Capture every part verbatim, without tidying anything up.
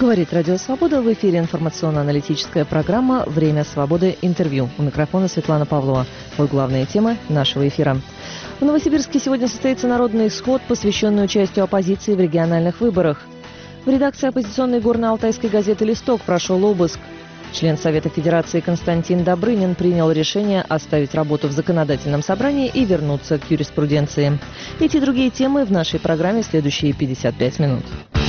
Говорит Радио Свобода. В эфире информационно-аналитическая программа «Время свободы. Интервью». У микрофона Светлана Павлова. Вот главные темы нашего эфира. В Новосибирске сегодня состоится народный сход, посвященный участию оппозиции в региональных выборах. В редакции оппозиционной горно-алтайской газеты «Листок» прошел обыск. Член Совета Федерации Константин Добрынин принял решение оставить работу в законодательном собрании и вернуться к юриспруденции. Эти и другие темы в нашей программе следующие пятьдесят пять минут.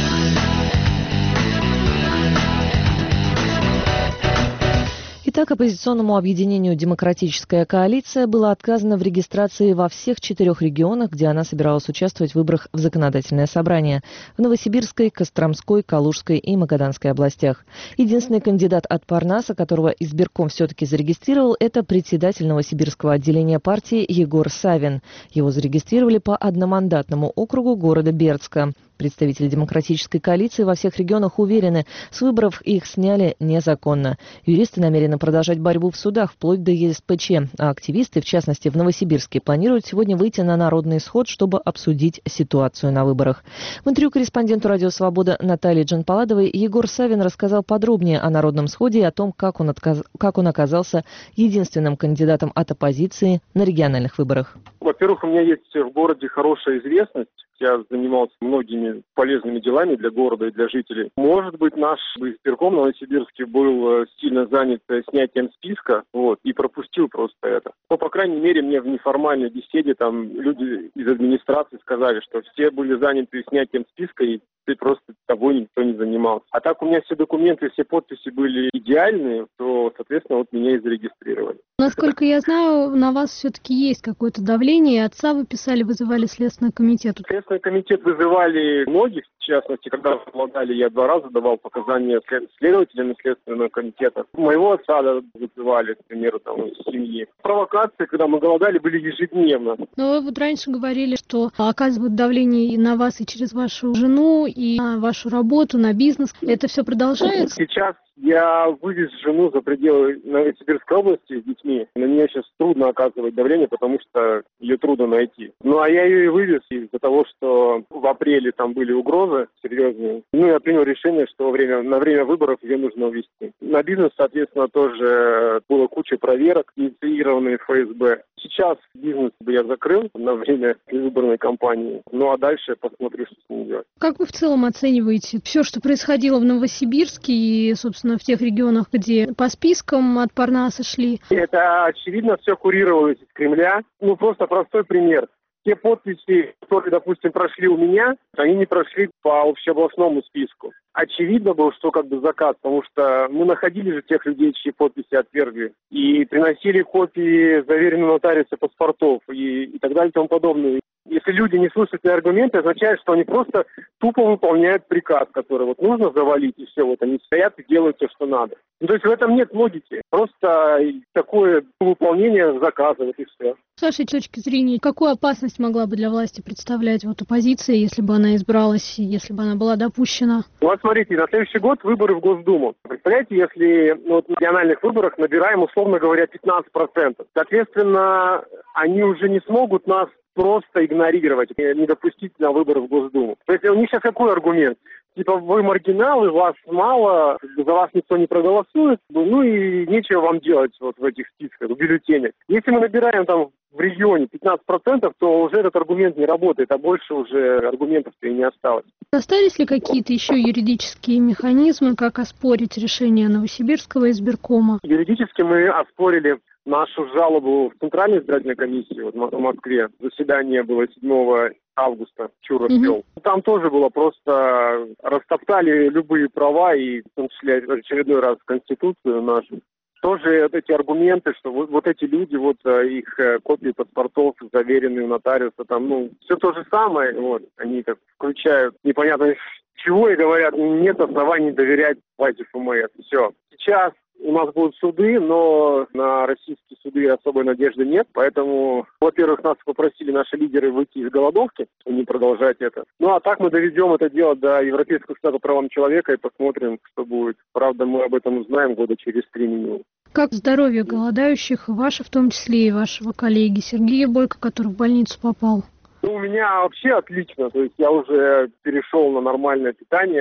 Итак, оппозиционному объединению «Демократическая коалиция» было отказано в регистрации во всех четырех регионах, где она собиралась участвовать в выборах в законодательное собрание – в Новосибирской, Костромской, Калужской и Магаданской областях. Единственный кандидат от Парнаса, которого избирком все-таки зарегистрировал, это председатель Новосибирского отделения партии Егор Савин. Его зарегистрировали по одномандатному округу города Бердска. Представители Демократической коалиции во всех регионах уверены, с выборов их сняли незаконно. Юристы намерены продолжать борьбу в судах вплоть до Е С П Ч, а активисты, в частности в Новосибирске, планируют сегодня выйти на народный сход, чтобы обсудить ситуацию на выборах. В интервью корреспонденту «Радио Свобода» Наталье Джанпаладовой Егор Савин рассказал подробнее о народном сходе и о том, как он, отказ... как он оказался единственным кандидатом от оппозиции на региональных выборах. Во-первых, у меня есть в городе хорошая известность. Я занимался многими полезными делами для города и для жителей. Может быть, наш избирком Новосибирский был сильно занят снятием списка, вот, и пропустил просто это. Но, по крайней мере, мне в неформальной беседе там люди из администрации сказали, что все были заняты снятием списка, и просто тобой никто не занимался. А так у меня все документы, все подписи были идеальные, то, соответственно, вот меня и зарегистрировали. Насколько я знаю, на вас все-таки есть какое-то давление. Отца вы писали, вызывали Следственный комитет. Следственный комитет вызывали многих, в частности, когда помогали, я два раза давал показания следователям Следственного комитета. Моего отца вызывали, к примеру, там, из семьи. Провокации, когда мы голодали, были ежедневно. Но вы вот раньше говорили, что оказывают давление и на вас, и через вашу жену, и на вашу работу, на бизнес. Это все продолжается? Сейчас я вывез жену за пределы Новосибирской области с детьми. На нее сейчас трудно оказывать давление, потому что ее трудно найти. Ну, а я ее и вывез из-за того, что в апреле там были угрозы серьезные. Ну, я принял решение, что во время, на время выборов ее нужно увезти. На бизнес, соответственно, тоже было куча проверок, инициированные Ф С Б. Сейчас бизнес я закрыл на время выборной кампании. Ну, а дальше посмотрю, что с ним делать. Как вы в целом оцениваете все, что происходило в Новосибирске и, собственно, в тех регионах, где по спискам от Парнаса шли? Это, очевидно, все курировалось из Кремля. Ну, просто простой пример. Те подписи, которые, допустим, прошли у меня, они не прошли по общеобластному списку. Очевидно было, что как бы заказ, потому что мы находили же тех людей, чьи подписи отвергли, и приносили копии заверенного нотариуса паспортов и, и так далее и тому подобное. Если люди не слышат эти аргументы, означает, что они просто тупо выполняют приказ, который вот нужно завалить, и все, вот они стоят и делают все, что надо. Ну, то есть в этом нет логики. Просто такое выполнение заказа, вот и все. С вашей точки зрения, какую опасность могла бы для власти представлять вот оппозиция, если бы она избралась, если бы она была допущена? Вот смотрите, на следующий год выборы в Госдуму. Представляете, если ну, вот на региональных выборах набираем, условно говоря, пятнадцать процентов. Соответственно, они уже не смогут нас просто игнорировать, не допустить на выборы в Госдуму. То есть у них сейчас какой аргумент? Типа, вы маргиналы, вас мало, за вас никто не проголосует, ну и нечего вам делать вот в этих списках, в бюллетенях. Если мы набираем там в регионе пятнадцать процентов, то уже этот аргумент не работает, а больше уже аргументов-то и не осталось. Остались ли какие-то еще юридические механизмы, как оспорить решение Новосибирского избиркома? Юридически мы оспорили нашу жалобу в Центральной избирательной комиссии вот, в Москве. Заседание было седьмого августа, Чуров вел. Угу. Там тоже было просто растоптали любые права, и в том числе в очередной раз Конституцию нашу. Тоже вот эти аргументы, что вот, вот эти люди, вот их копии паспортов, заверенные у нотариуса, там, ну, все то же самое, вот, они так включают непонятно чего и говорят, нет оснований доверять власти Эф Эм Эс. Все. Сейчас у нас будут суды, но на российские суды особой надежды нет. Поэтому, во-первых, нас попросили наши лидеры выйти из голодовки и не продолжать это. Ну, а так мы доведем это дело до Европейского суда по правам человека и посмотрим, что будет. Правда, мы об этом узнаем года через три минимум. Как здоровье голодающих, ваше в том числе и вашего коллеги Сергея Бойко, который в больницу попал? Ну, у меня вообще отлично. То есть я уже перешел на нормальное питание.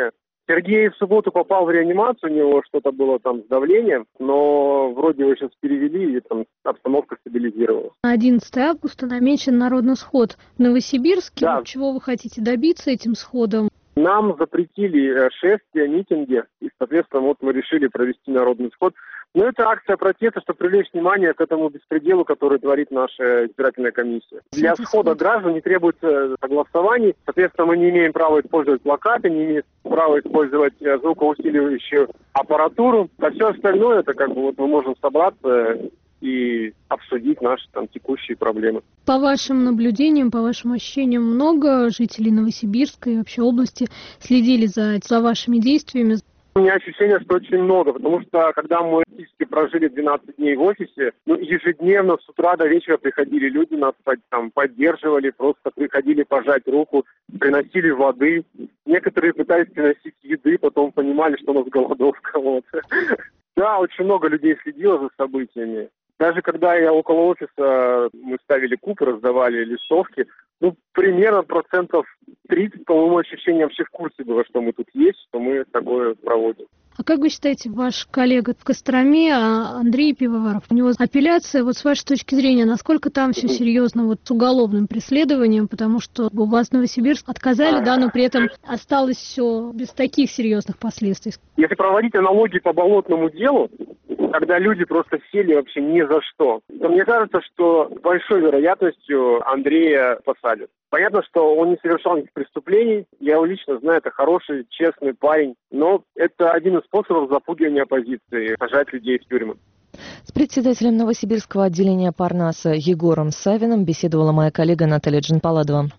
Сергей в субботу попал в реанимацию, у него что-то было там с давлением, но вроде его сейчас перевели, и там обстановка стабилизировалась. одиннадцатого августа намечен народный сход в Новосибирске. Да. Чего вы хотите добиться этим сходом? Нам запретили шествия, митинги, и, соответственно, вот мы решили провести народный сход. Но это акция протеста, чтобы привлечь внимание к этому беспределу, который творит наша избирательная комиссия. Для схода граждан не требуется согласований, соответственно, мы не имеем права использовать плакаты, не имеем права использовать звукоусиливающую аппаратуру. А все остальное, это как бы вот мы можем собраться и обсудить наши там текущие проблемы. По вашим наблюдениям, по вашим ощущениям, много жителей Новосибирска и вообще области следили за, за вашими действиями? У меня ощущение, что очень много, потому что когда мы практически прожили двенадцать дней в офисе, ну, ежедневно с утра до вечера приходили люди, нас там поддерживали, просто приходили пожать руку, приносили воды. Некоторые пытались приносить еды, потом понимали, что у нас голодовка. Вот. Да, очень много людей следило за событиями. Даже когда я около офиса, мы ставили куб, раздавали листовки, ну, примерно процентов тридцать, по моему ощущениям, вообще в курсе было, что мы тут есть, что мы такое проводим. А как вы считаете, ваш коллега в Костроме, Андрей Пивоваров, у него апелляция, вот с вашей точки зрения, насколько там все серьезно вот с уголовным преследованием, потому что у вас в Новосибирск отказали, да, но при этом осталось все без таких серьезных последствий? Если проводить аналогии по болотному делу, когда люди просто сели вообще ни за что, то мне кажется, что с большой вероятностью Андрея посадят. Понятно, что он не совершал никаких преступлений, я его лично знаю, это хороший, честный парень, но это один из способов запугивания оппозиции, сажать людей в тюрьмы. С председателем Новосибирского отделения Парнаса Егором Савиным беседовала моя коллега Наталья Джанпаладова.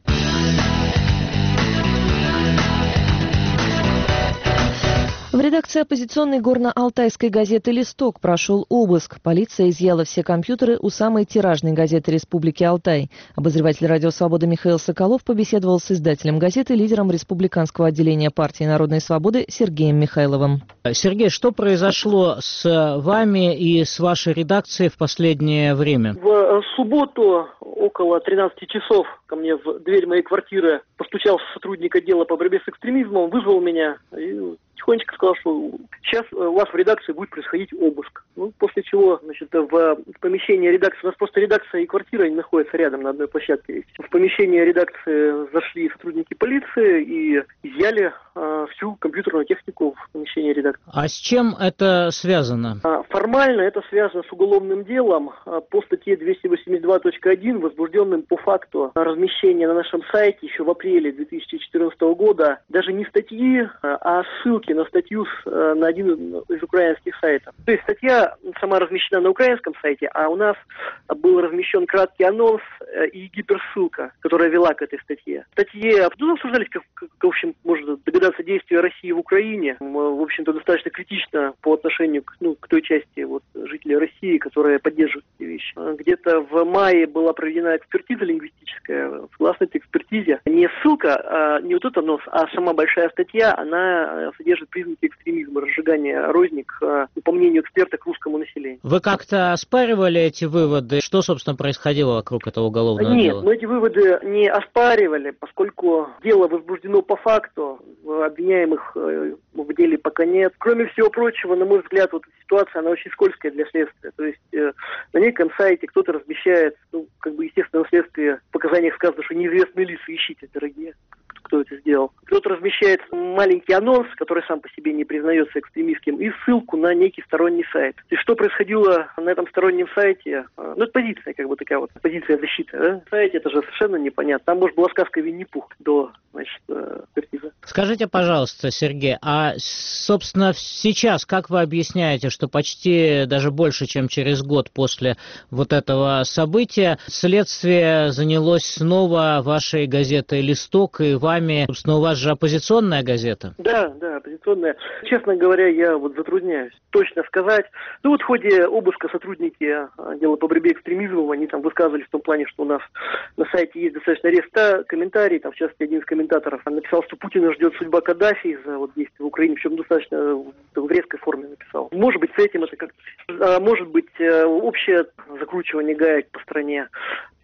В редакции оппозиционной горно-алтайской газеты «Листок» прошел обыск. Полиция изъяла все компьютеры у самой тиражной газеты Республики Алтай. Обозреватель «Радио Свобода» Михаил Соколов побеседовал с издателем газеты, лидером республиканского отделения партии Народной Свободы Сергеем Михайловым. Сергей, что произошло с вами и с вашей редакцией в последнее время? В субботу около тринадцати часов ко мне в дверь моей квартиры постучался сотрудник отдела по борьбе с экстремизмом, вызвал меня и тихонечко сказал, что сейчас у вас в редакции будет происходить обыск. Ну, после чего, значит, в помещении редакции, у нас просто редакция и квартира не находятся рядом на одной площадке. В помещение редакции зашли сотрудники полиции и изъяли э, всю компьютерную технику в помещении редакции. А с чем это связано? А, формально это связано с уголовным делом а, по статье двести восемьдесят два точка один, возбужденным по факту размещения на нашем сайте еще в апреле две тысячи четырнадцатого года даже не статьи, а ссылки на статью с, на один из украинских сайтов. То есть статья сама размещена на украинском сайте, а у нас был размещен краткий анонс и гиперссылка, которая вела к этой статье. В статье ну, обсуждались, как, как, в общем, можно догадаться, действия России в Украине. В общем-то, достаточно критично по отношению к, ну, к той части вот, жителей России, которая поддерживает эти вещи. Где-то в мае была проведена экспертиза лингвистическая. Согласно этой экспертизе, не ссылка, а не вот этот анонс, а сама большая статья, она содержит признаки экстремизма, разжигания розник, по мнению эксперта, к русскому населению. Вы как-то оспаривали эти выводы? Что, собственно, происходило вокруг этого уголовного Нет, дела? Нет, мы эти выводы не оспаривали, поскольку дело возбуждено по факту, обвиняемых в деле пока нет. Кроме всего прочего, на мой взгляд, вот эта ситуация, она очень скользкая для следствия. То есть э, на неком сайте кто-то размещает, ну, как бы, естественно, в следствии в показаниях сказано, что неизвестные лица, ищите, дорогие, кто это сделал. Кто-то размещает маленький анонс, который сам по себе не признается экстремистским, и ссылку на некий сторонний сайт. И что происходило на этом стороннем сайте? Ну, это позиция, как бы такая вот, позиция защиты. Да? На сайте это же совершенно непонятно. Там, может, была сказка Винни-Пух до, значит, экспертизы. Скажите, пожалуйста, Сергей, а, собственно, сейчас как вы объясняете, что почти даже больше, чем через год после вот этого события, следствие занялось снова вашей газетой «Листок» и вами, собственно, у вас же оппозиционная газета? Да, да, оппозиционная. Честно говоря, я вот затрудняюсь точно сказать. Ну вот в ходе обыска сотрудники отдела по борьбе с экстремизмом, они там высказывались в том плане, что у нас на сайте есть достаточно реста комментарий, там в частности один из комментаторов написал, что Путина ждет судьба Каддафи из-за вот действий в Украине, причем достаточно в резкой форме написал. Может быть, с этим это как-то... А может быть, общее закручивание гаек по стране.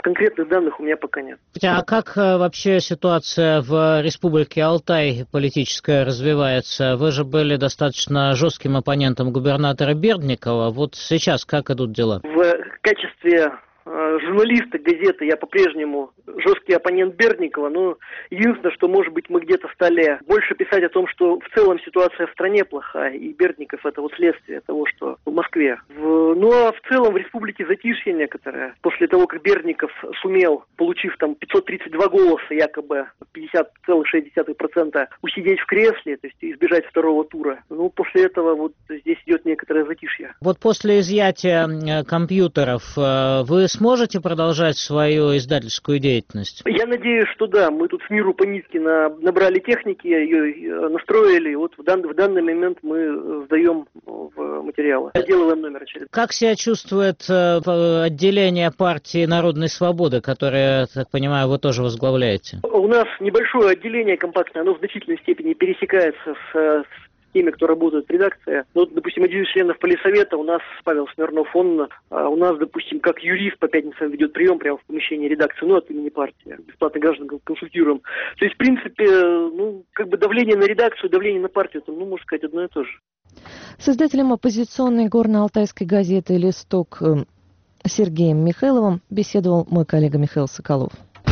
конкретных данных у меня пока нет. А как вообще ситуация в Республике Алтай политическая развивается? Вы же были достаточно жестким оппонентом губернатора Бердникова. Вот сейчас как идут дела? В качестве журналиста газеты я по-прежнему жесткий оппонент Бердникова, но единственное, что, может быть, мы где-то стали больше писать о том, что в целом ситуация в стране плохая, и Бердников — это вот следствие того, что в Москве. В, ну а в целом в республике затишье некоторое. После того, как Бердников сумел, получив там пятьсот тридцать два голоса, якобы пятьдесят целых шесть десятых процента, усидеть в кресле, то есть избежать второго тура, ну после этого вот здесь идет некоторое затишье. Вот после изъятия компьютеров вы сможете продолжать свою издательскую деятельность? Я надеюсь, что да. Мы тут с миру по нитке на, набрали техники, ее настроили. И вот в, дан, в данный момент мы сдаем в материалы. Доделываем номер очередной. Как себя чувствует э, отделение партии Народной Свободы, которое, так понимаю, вы тоже возглавляете? У нас небольшое отделение компактное, оно в значительной степени пересекается с, с теми, кто работает в редакции. Ну, вот, допустим, один из членов Политсовета у нас, Павел Смирнов, он а, у нас, допустим, как юрист по пятницам ведет прием прямо в помещении редакции, ну, от имени партии. Бесплатно граждан консультируем. То есть, в принципе, ну, как бы давление на редакцию, давление на партию, это, ну, можно сказать, одно и то же. С издателем оппозиционной горно-алтайской газеты «Листок» Сергеем Михайловым беседовал мой коллега Михаил Соколов.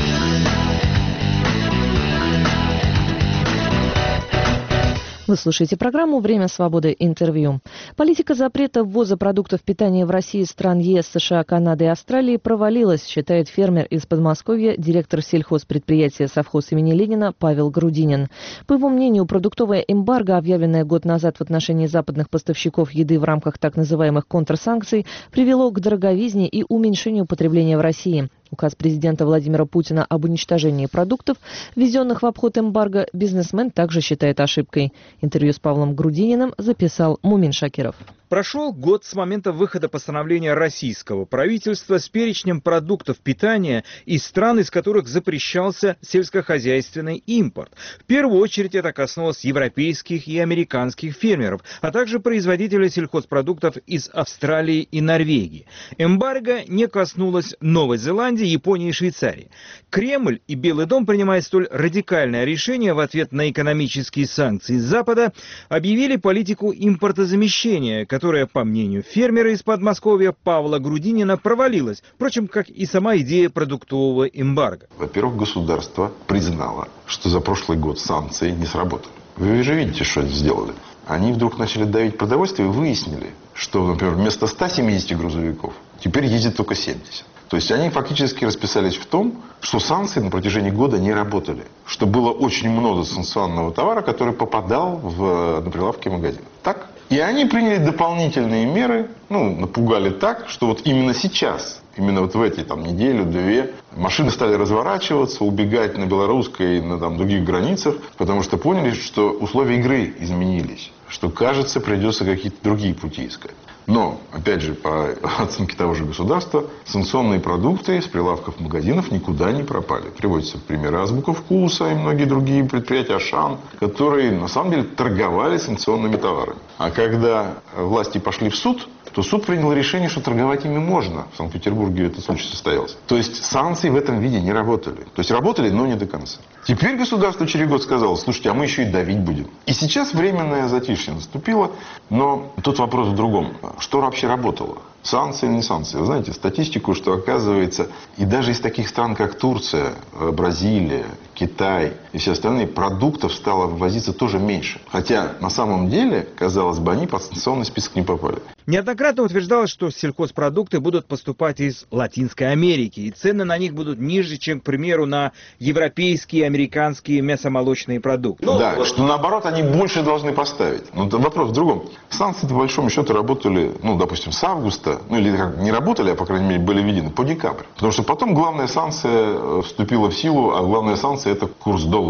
Вы слушаете программу «Время свободы. Интервью». Политика запрета ввоза продуктов питания в Россию из стран ЕС, США, Канады и Австралии провалилась, считает фермер из Подмосковья, директор сельхозпредприятия «Совхоз» имени Ленина Павел Грудинин. По его мнению, продуктовое эмбарго, объявленное год назад в отношении западных поставщиков еды в рамках так называемых контрсанкций, привело к дороговизне и уменьшению потребления в России. Указ президента Владимира Путина об уничтожении продуктов, ввезенных в обход эмбарго, бизнесмен также считает ошибкой. Интервью с Павлом Грудининым записал Мумин Шакиров. Прошел год с момента выхода постановления российского правительства с перечнем продуктов питания из стран, из которых запрещался сельскохозяйственный импорт. В первую очередь это коснулось европейских и американских фермеров, а также производителей сельхозпродуктов из Австралии и Норвегии. Эмбарго не коснулось Новой Зеландии, Японии и Швейцарии. Кремль и Белый дом, принимая столь радикальное решение в ответ на экономические санкции Запада, объявили политику импортозамещения, которая, по мнению фермера из Подмосковья Павла Грудинина, провалилась, впрочем, как и сама идея продуктового эмбарго. Во-первых, государство признало, что за прошлый год санкции не сработали. Вы же видите, что они сделали. Они вдруг начали давить продовольствие и выяснили, что, например, вместо ста семидесяти грузовиков теперь ездит только семьдесят. То есть они фактически расписались в том, что санкции на протяжении года не работали. Что было очень много санкционного товара, который попадал в, на прилавки магазинов. Так? И они приняли дополнительные меры, ну, напугали так, что вот именно сейчас, именно вот в эти там неделю-две, машины стали разворачиваться, убегать на белорусской и на там, других границах, потому что поняли, что условия игры изменились, что, кажется, придется какие-то другие пути искать. Но, опять же, по оценке того же государства, санкционные продукты с прилавков магазинов никуда не пропали. Приводятся примеры Азбука Вкуса и многие другие предприятия, Ашан, которые на самом деле торговали санкционными товарами. А когда власти пошли в суд, то суд принял решение, что торговать ими можно. В Санкт-Петербурге этот случай состоялся. То есть санкции в этом виде не работали. То есть работали, но не до конца. Теперь государство через год сказало: слушайте, а мы еще и давить будем. И сейчас временное затишье наступило, но тут вопрос в другом. Что вообще работало? Санкции или не санкции? Вы знаете статистику, что оказывается, и даже из таких стран, как Турция, Бразилия, Китай и все остальные, продуктов стало ввозиться тоже меньше. Хотя на самом деле, казалось бы, они под санкционный список не попали. Неоднократно утверждалось, что сельхозпродукты будут поступать из Латинской Америки, и цены на них будут ниже, чем, к примеру, на европейские и американские мясомолочные продукты. Ну, да, что наоборот они больше должны поставить. Но вопрос в другом. Санкции, по большому счету, работали, ну, допустим, с августа, ну, или как, не работали, а, по крайней мере, были введены по декабрь. Потому что потом главная санкция вступила в силу, а главная санкция — это курс доллара.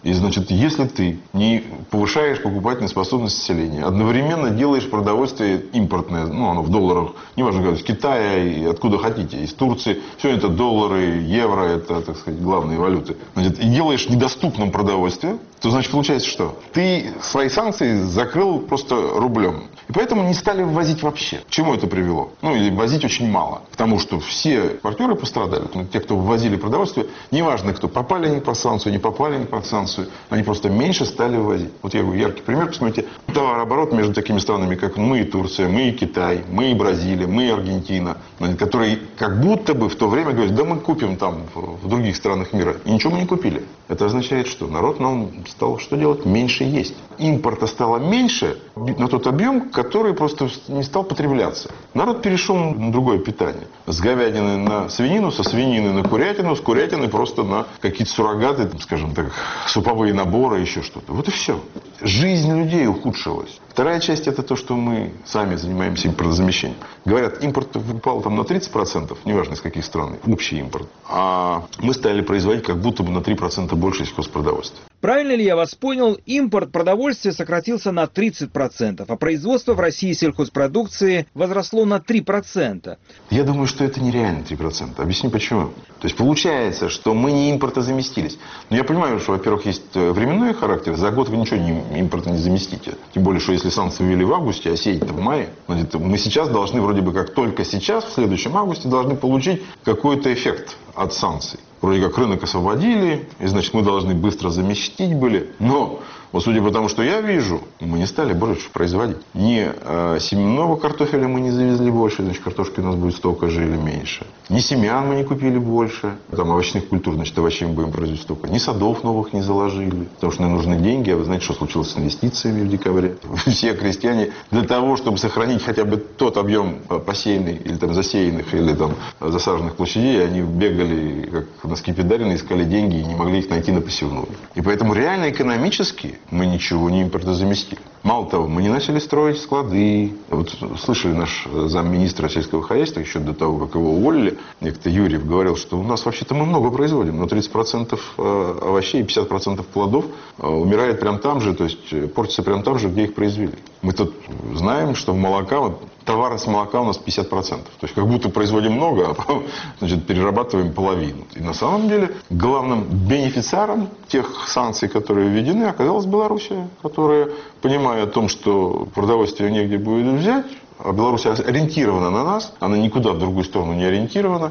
И, значит, если ты не повышаешь покупательную способность населения, одновременно делаешь продовольствие импортное, ну, оно в долларах, неважно, из Китая и откуда хотите, из Турции, все это доллары, евро, это, так сказать, главные валюты. Значит, и делаешь недоступным продовольствие, то, значит, получается что? Ты свои санкции закрыл просто рублем. И поэтому не стали ввозить вообще. К чему это привело? Ну, или ввозить очень мало. Потому что все экспортеры пострадали. Ну, те, кто ввозили продовольствие, неважно, кто попали они под санкцию, не попали они под санкцию, они просто меньше стали ввозить. Вот я говорю, яркий пример, посмотрите. Товарооборот между такими странами, как мы и Турция, мы и Китай, мы и Бразилия, мы и Аргентина, которые как будто бы в то время говорят, да мы купим там в других странах мира. И ничего мы не купили. Это означает, что народ нам стал что делать? Меньше есть. Импорта стало меньше на тот объем, который просто не стал потребляться. Народ перешел на другое питание. С говядины на свинину, со свинины на курятину, с курятины просто на какие-то суррогаты, скажем так, суповые наборы, еще что-то. Вот и все. Жизнь людей ухудшилась. Вторая часть – это то, что мы сами занимаемся импортозамещением. Говорят, импорт упал там на тридцать процентов, неважно из каких стран, общий импорт. А мы стали производить как будто бы на три процента больше сельхозпродовольствия. Правильно ли я вас понял, импорт продовольствия сократился на тридцать процентов, а производство в России сельхозпродукции возросло на три процента? Я думаю, что это нереально три процента. Объясню почему. То есть получается, что мы не импортозаместились. Но я понимаю, что, во-первых, есть временной характер. За год вы ничего не, импорта не заместите. Тем более, что если санкции ввели в августе, а сеять-то в мае, значит, мы сейчас должны, вроде бы как только сейчас, в следующем августе, должны получить какой-то эффект от санкций. Вроде как рынок освободили, и значит мы должны быстро заместить были. Но, вот судя по тому, что я вижу, мы не стали больше производить. Ни э, семенного картофеля мы не завезли больше, значит картошки у нас будет столько же или меньше. Ни семян мы не купили больше, там овощных культур, значит овощей мы будем производить столько. Ни садов новых не заложили, потому что нам нужны деньги. А вы знаете, что случилось с инвестициями в декабре? Все крестьяне для того, чтобы сохранить хотя бы тот объем посеянный, или там засеянных, или там засаженных площадей, они бегали как на скипидарины, искали деньги и не могли их найти на посевную. И поэтому реально экономически мы ничего не импортозаместили. Мало того, мы не начали строить склады. Вот слышали, наш замминистра сельского хозяйства еще до того, как его уволили, некто Юрьев говорил, что у нас вообще-то мы много производим, но тридцать процентов овощей и пятьдесят процентов плодов умирает прямо там же, то есть портится прямо там же, где их произвели. Мы тут знаем, что в молока, вот, товарность молока у нас пятьдесят процентов. То есть как будто производим много, а потом, значит, перерабатываем половину. И на самом деле главным бенефициаром тех санкций, которые введены, оказалась Белоруссия, которая, понимая о том, что продовольствие негде будет взять, а Беларусь ориентирована на нас, она никуда в другую сторону не ориентирована,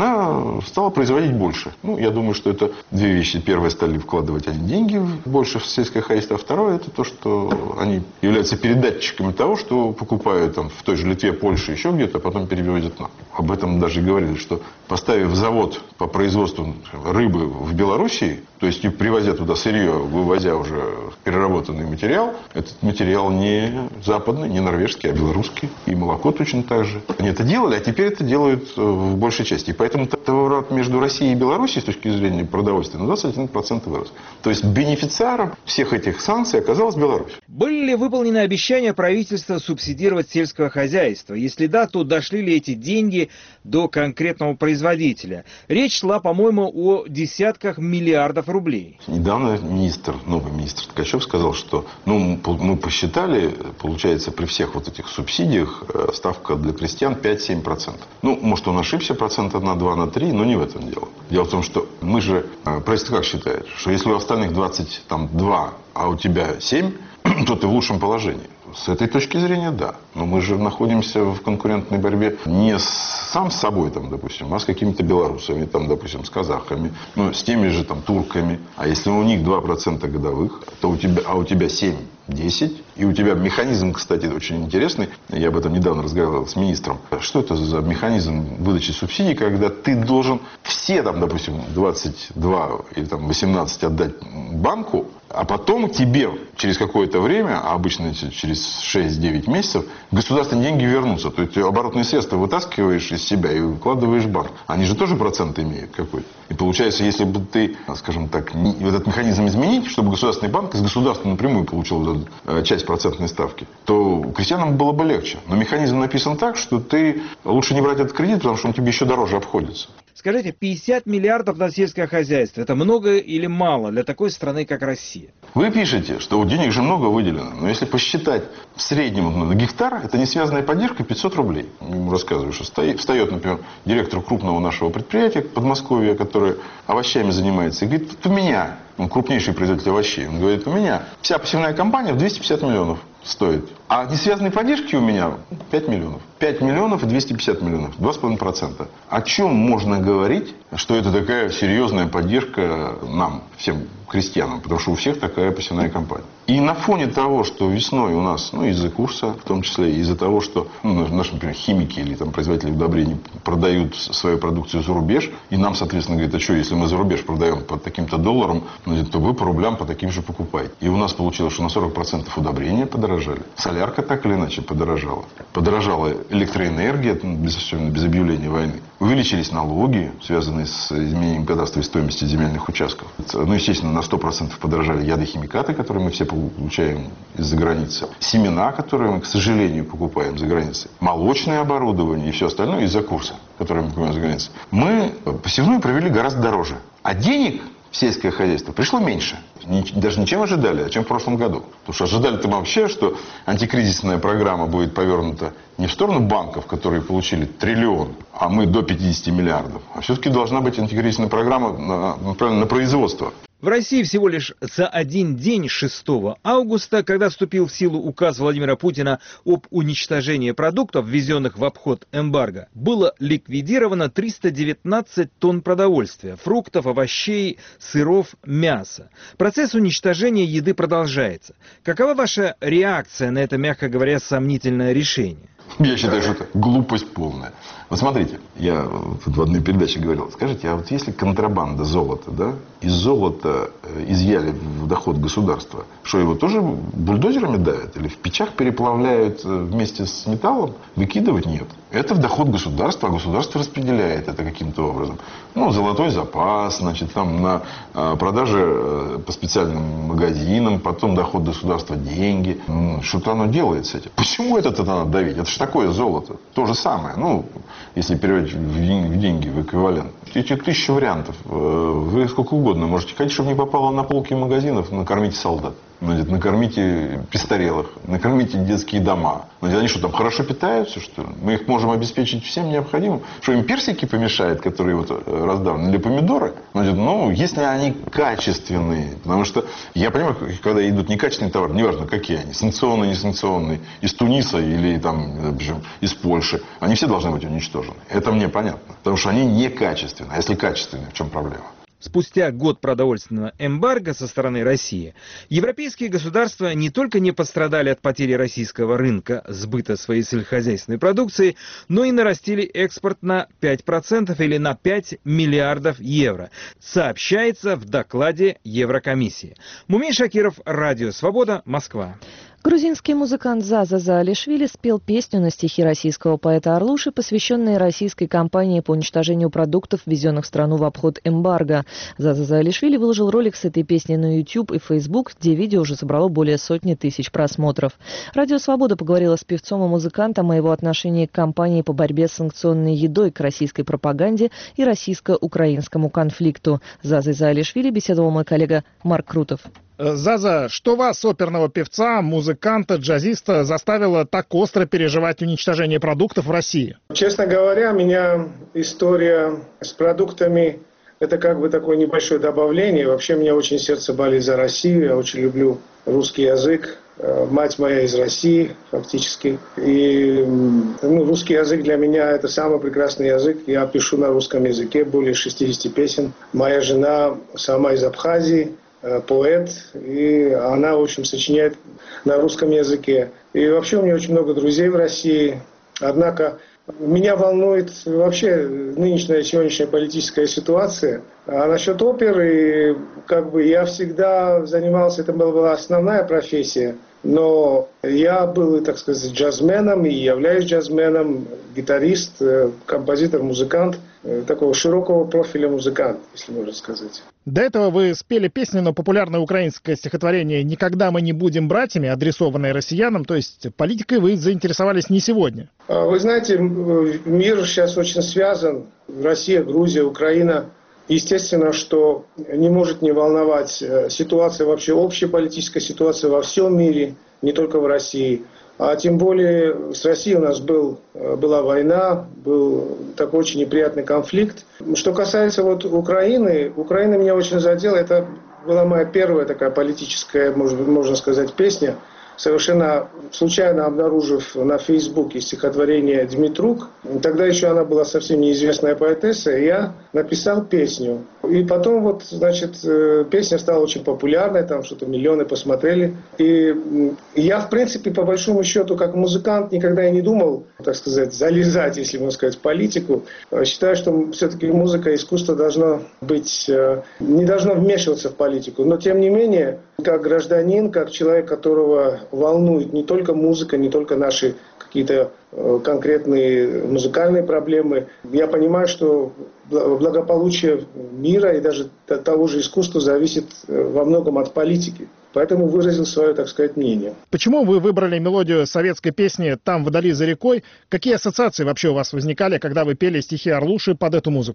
она стала производить больше. Ну, я думаю, что это две вещи. Первое, стали вкладывать они деньги больше в сельское хозяйство, а второе, это то, что они являются передатчиками того, что покупают там в той же Литве, Польше, еще где-то, а потом перевозят нам. Об этом даже говорили, что поставив завод по производству рыбы в Белоруссии, то есть привозя туда сырье, вывозя уже переработанный материал, этот материал не западный, не норвежский, а белорусский. И молоко точно так же. Они это делали, а теперь это делают в большей части. И поэтому товарооборот между Россией и Белоруссией с точки зрения продовольствия на двадцать один процент вырос. То есть бенефициаром всех этих санкций оказалась Беларусь. Были ли выполнены обещания правительства субсидировать сельское хозяйство? Если да, то дошли ли эти деньги до конкретного производителя? Речь шла, по-моему, о десятках миллиардов рублей. Недавно министр, новый министр Ткачев сказал, что ну, мы посчитали, получается, при всех вот этих субсидиях ставка для крестьян пять-семь процентов. Ну, может, он ошибся процента на два, на три, но не в этом дело. Дело в том, что мы же, правительство как считает, что если у остальных двадцать два, а у тебя семь, то ты в лучшем положении. С этой точки зрения, да. Но мы же находимся в конкурентной борьбе не с, сам с собой, там, допустим, а с какими-то белорусами, там, допустим, с казахами, ну, с теми же там, турками. А если у них два процента годовых, то у тебя, а у тебя семь-десять, и у тебя механизм, кстати, очень интересный, я об этом недавно разговаривал с министром. Что это за механизм выдачи субсидий, когда ты должен все, там, допустим, двадцать два или там, восемнадцать отдать банку, а потом тебе через какое-то время, а обычно через шесть-девять месяцев, государственные деньги вернутся. То есть оборотные средства вытаскиваешь из себя и выкладываешь в банк. Они же тоже проценты имеют какой-то. И получается, если бы ты, скажем так, этот механизм изменить, чтобы государственный банк из государства напрямую получил часть процентной ставки, то крестьянам было бы легче. Но механизм написан так, что ты лучше не брать этот кредит, потому что он тебе еще дороже обходится. Скажите, пятьдесят миллиардов на сельское хозяйство – это много или мало для такой страны, как Россия? Вы пишете, что вот денег же много выделено, но если посчитать в среднем на гектар, это несвязанная поддержка пятьсот рублей. Я ему рассказываю, что стоит, встает, например, директор крупного нашего предприятия Подмосковья, который овощами занимается, и говорит, у меня, он крупнейший производитель овощей, он говорит, у меня вся посевная компания в двести пятьдесят миллионов стоит. А несвязанные поддержки у меня пять миллионов. пять миллионов и двести пятьдесят миллионов. два с половиной процента. О чем можно говорить, что это такая серьезная поддержка нам, всем крестьянам? Потому что у всех такая посевная компания. И на фоне того, что весной у нас, ну, из-за курса, в том числе, из-за того, что ну, наши, например, химики или там, производители удобрений продают свою продукцию за рубеж, и нам, соответственно, говорят, а что, если мы за рубеж продаем по таким-то долларам, ну, то вы по рублям по таким же покупаете. И у нас получилось, что на сорок процентов удобрения подорожали. Солярка так или иначе подорожала. Подорожала электроэнергия, без, без объявления войны. Увеличились налоги, связанные с изменением кадастровой стоимости земельных участков. Ну, естественно, на сто процентов подорожали ядохимикаты, которые мы все получаем из-за границы. Семена, которые мы, к сожалению, покупаем за границей. Молочное оборудование и все остальное из-за курса, который мы покупаем за границей. Мы посевную провели гораздо дороже. А денег в сельское хозяйство пришло меньше. Даже не чем ожидали, а чем в прошлом году. Потому что ожидали-то мы вообще, что антикризисная программа будет повернута не в сторону банков, которые получили триллион, а мы до пятидесяти миллиардов. А все-таки должна быть антикризисная программа направлена на производство. В России всего лишь за один день, шестого августа, когда вступил в силу указ Владимира Путина об уничтожении продуктов, ввезенных в обход эмбарго, было ликвидировано триста девятнадцать тонн продовольствия, фруктов, овощей, сыров, мяса. Процесс уничтожения еды продолжается. Какова ваша реакция на это, мягко говоря, сомнительное решение? Я считаю, что это глупость полная. Вот смотрите, я тут в одной передаче говорил, скажите, а вот если контрабанда золота, да, из золота изъяли в доход государства, что его тоже бульдозерами давят или в печах переплавляют вместе с металлом? Выкидывать нет. Это в доход государства, а государство распределяет это каким-то образом. Ну, золотой запас, значит, там на продаже по специальным магазинам, потом доход государства, деньги. Что-то оно делает с этим. Почему это-то надо давить? Это же такое золото. То же самое. Ну, если переводить в деньги, в эквивалент. Эти тысячи вариантов. Вы сколько угодно можете хотите, чтобы не попало на полки магазинов, накормите солдат. Накормите престарелых, накормите детские дома. Они что, там хорошо питаются, что ли? Мы их можем обеспечить всем необходимым. Что, им персики помешают, которые вот раздавлены, или помидоры? Ну, если они качественные. Потому что я понимаю, когда идут некачественные товары, неважно, какие они, санкционные, несанкционные, из Туниса или там, из Польши, они все должны быть уничтожены. Это мне понятно. Потому что они некачественные. А если качественные, в чем проблема? Спустя год продовольственного эмбарго со стороны России, европейские государства не только не пострадали от потери российского рынка сбыта своей сельскохозяйственной продукции, но и нарастили экспорт на пять процентов или на пять миллиардов евро, сообщается в докладе Еврокомиссии. Мумин Шакиров, Радио Свобода, Москва. Грузинский музыкант Заза Заалишвили спел песню на стихи российского поэта Орлуши, посвященные российской кампании по уничтожению продуктов, ввезенных в страну в обход эмбарго. Заза Заалишвили выложил ролик с этой песней на YouTube и Facebook, где видео уже собрало более сотни тысяч просмотров. Радио «Свобода» поговорила с певцом и музыкантом о его отношении к кампании по борьбе с санкционной едой, к российской пропаганде и российско-украинскому конфликту. С Зазой Заалишвили беседовал мой коллега Марк Крутов. Заза, что вас, оперного певца, музыканта, джазиста, заставило так остро переживать уничтожение продуктов в России? Честно говоря, меня история с продуктами – это как бы такое небольшое добавление. Вообще, мне очень сердце болит за Россию, я очень люблю русский язык. Мать моя из России, фактически. И ну, русский язык для меня – это самый прекрасный язык. Я пишу на русском языке более шестидесяти песен. Моя жена сама из Абхазии. Поэт, и она, в общем, сочиняет на русском языке. И вообще у меня очень много друзей в России. Однако меня волнует вообще нынешняя сегодняшняя политическая ситуация. А насчет оперы, как бы я всегда занимался, это была основная профессия. Но я был, так сказать, джазменом и являюсь джазменом, гитарист, композитор, музыкант, такого широкого профиля музыкант, если можно сказать. До этого вы спели песню на популярное украинское стихотворение «Никогда мы не будем братьями», адресованное россиянам, то есть политикой вы заинтересовались не сегодня. Вы знаете, мир сейчас очень связан. Россия, Грузия, Украина. Естественно, что не может не волновать ситуация, вообще общая политическая ситуация во всем мире, не только в России. А тем более с Россией у нас был, была война, был такой очень неприятный конфликт. Что касается вот Украины, Украина меня очень задела. Это была моя первая такая политическая, может, можно сказать, песня. Совершенно случайно обнаружив на Фейсбуке стихотворение Дмитрук, тогда еще она была совсем неизвестная поэтесса, и я написал песню. И потом вот, значит, песня стала очень популярной, там что-то миллионы посмотрели. И я, в принципе, по большому счету, как музыкант, никогда и не думал, так сказать, залезать, если можно сказать, в политику. Считаю, что все-таки музыка, искусство должно быть, не должно вмешиваться в политику. Но, тем не менее, как гражданин, как человек, которого волнует не только музыка, не только наши какие-то конкретные музыкальные проблемы. Я понимаю, что благополучие мира и даже того же искусства зависит во многом от политики. Поэтому выразил свое, так сказать, мнение. Почему вы выбрали мелодию советской песни «Там, вдали за рекой»? Какие ассоциации вообще у вас возникали, когда вы пели стихи Орлуши под эту музыку?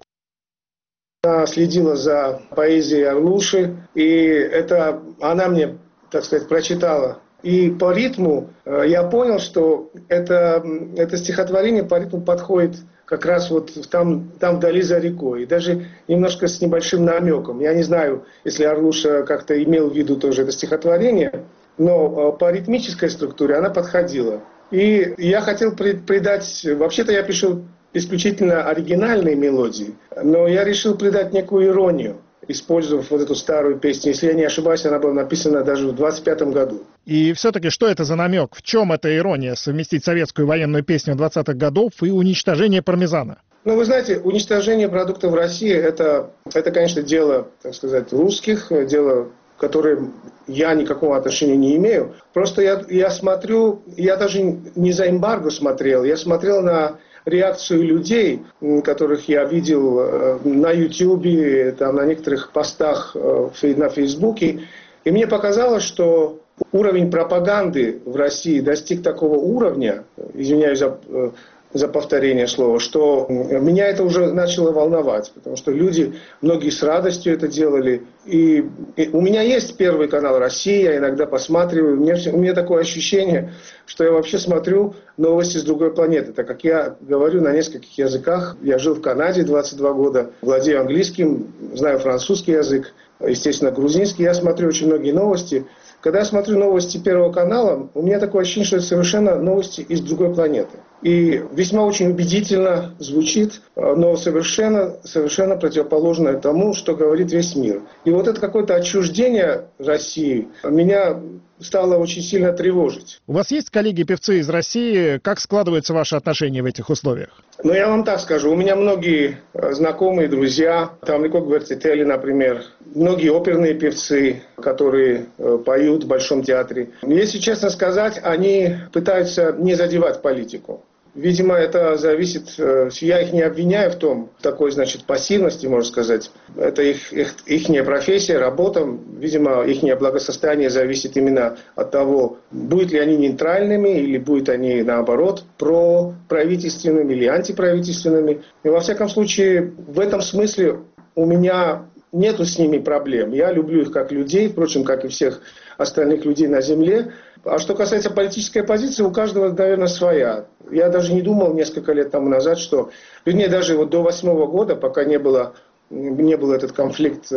Она следила за поэзией Орлуши, и это она мне, так сказать, прочитала. И по ритму я понял, что это, это стихотворение по ритму подходит как раз вот там, там вдали за рекой. И даже немножко с небольшим намеком. Я не знаю, если Орлуша как-то имел в виду тоже это стихотворение, но по ритмической структуре она подходила. И я хотел придать... Вообще-то я пишу исключительно оригинальные мелодии, но я решил придать некую иронию, использовав вот эту старую песню. Если я не ошибаюсь, она была написана даже в двадцать пятом году. И все-таки что это за намек? В чем эта ирония? Совместить советскую военную песню двадцатых годов и уничтожение пармезана? Ну, вы знаете, уничтожение продуктов в России это, это, конечно, дело, так сказать, русских, дело, которое я никакого отношения не имею. Просто я, я смотрю, я даже не за эмбарго смотрел, я смотрел на реакцию людей, которых я видел на Ютьюбе, там, на некоторых постах на Фейсбуке. И мне показалось, что уровень пропаганды в России достиг такого уровня, извиняюсь за, за повторение слова, что меня это уже начало волновать. Потому что люди, многие с радостью это делали. И, и у меня есть Первый канал России, я иногда посматриваю. У меня, у меня такое ощущение, что я вообще смотрю новости с другой планеты, так как я говорю на нескольких языках. Я жил в Канаде двадцать два года, владею английским, знаю французский язык, естественно, грузинский. Я смотрю очень многие новости. Когда я смотрю новости Первого канала, у меня такое ощущение, что это совершенно новости из другой планеты. И весьма очень убедительно звучит, но совершенно, совершенно противоположное тому, что говорит весь мир. И вот это какое-то отчуждение России меня стало очень сильно тревожить. У вас есть коллеги-певцы из России? Как складываются ваши отношения в этих условиях? Ну, я вам так скажу. У меня многие знакомые, друзья. Там Нико Гвертители, например. Многие оперные певцы, которые поют в Большом театре. Если честно сказать, они пытаются не задевать политику. Видимо, это зависит, я их не обвиняю в том, в такой, значит, пассивности, можно сказать. Это их, их, ихняя профессия, работа. Видимо, ихнее благосостояние зависит именно от того, будут ли они нейтральными или будут они, наоборот, проправительственными или антиправительственными. И во всяком случае, в этом смысле у меня нету с ними проблем. Я люблю их как людей, впрочем, как и всех остальных людей на земле. А что касается политической позиции, у каждого, наверное, своя. Я даже не думал несколько лет тому назад, что, вернее, даже вот до восьмого года, пока не было, не был этот конфликт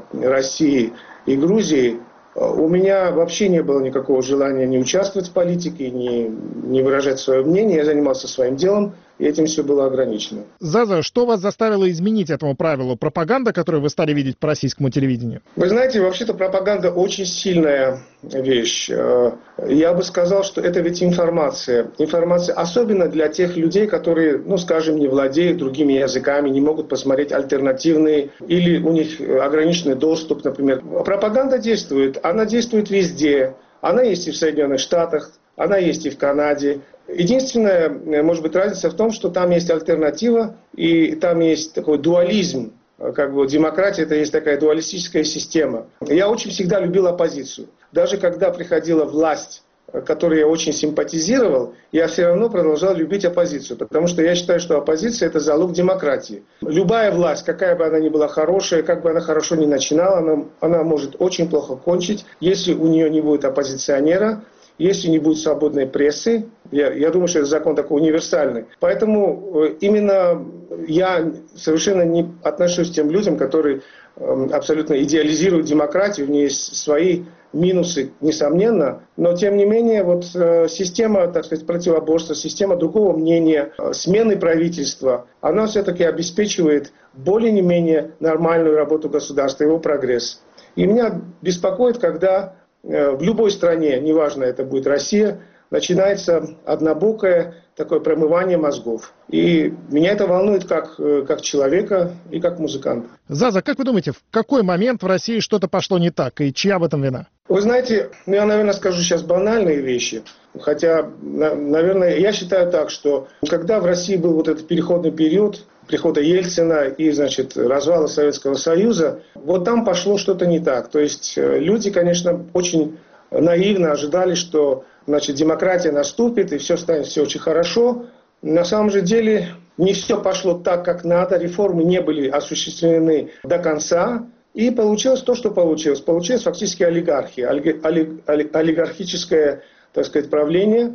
России и Грузии, у меня вообще не было никакого желания не участвовать в политике, не, не выражать свое мнение. Я занимался своим делом, и этим все было ограничено. Заза, что вас заставило изменить этому правилу? Пропаганда, которую вы стали видеть по российскому телевидению? Вы знаете, вообще-то пропаганда очень сильная вещь. Я бы сказал, что это ведь информация. Информация особенно для тех людей, которые, ну, скажем, не владеют другими языками, не могут посмотреть альтернативные, или у них ограниченный доступ, например. Пропаганда действует. Она действует везде. Она есть и в Соединенных Штатах, она есть и в Канаде. Единственная, может быть, разница в том, что там есть альтернатива, и там есть такой дуализм. Как бы демократия — это есть такая дуалистическая система. Я очень всегда любил оппозицию. Даже когда приходила власть которой я очень симпатизировал, я все равно продолжал любить оппозицию, потому что я считаю, что оппозиция – это залог демократии. Любая власть, какая бы она ни была хорошая, как бы она хорошо ни начинала, она, она может очень плохо кончить, если у нее не будет оппозиционера, если не будет свободной прессы. Я, я думаю, что это закон такой универсальный. Поэтому именно я совершенно не отношусь к тем людям, которые абсолютно идеализируют демократию, в ней есть свои минусы, несомненно, но тем не менее вот э, система, так сказать, противоборства, система другого мнения, э, смены правительства, она все-таки обеспечивает более-менее нормальную работу государства, его прогресс. И меня беспокоит, когда э, в любой стране, неважно, это будет Россия, начинается однобокое такое промывание мозгов. И меня это волнует как, как человека и как музыканта. Заза, как вы думаете, в какой момент в России что-то пошло не так, и чья в этом вина? Вы знаете, я, наверное, скажу сейчас банальные вещи. Хотя, наверное, я считаю так, что когда в России был вот этот переходный период, прихода Ельцина и, значит, развала Советского Союза, вот там пошло что-то не так. То есть люди, конечно, очень наивно ожидали, что, значит, демократия наступит и все станет все очень хорошо. На самом же деле не все пошло так, как надо, реформы не были осуществлены до конца. И получилось то, что получилось. Получилось фактически олигархия, олигархическое, так сказать, правление,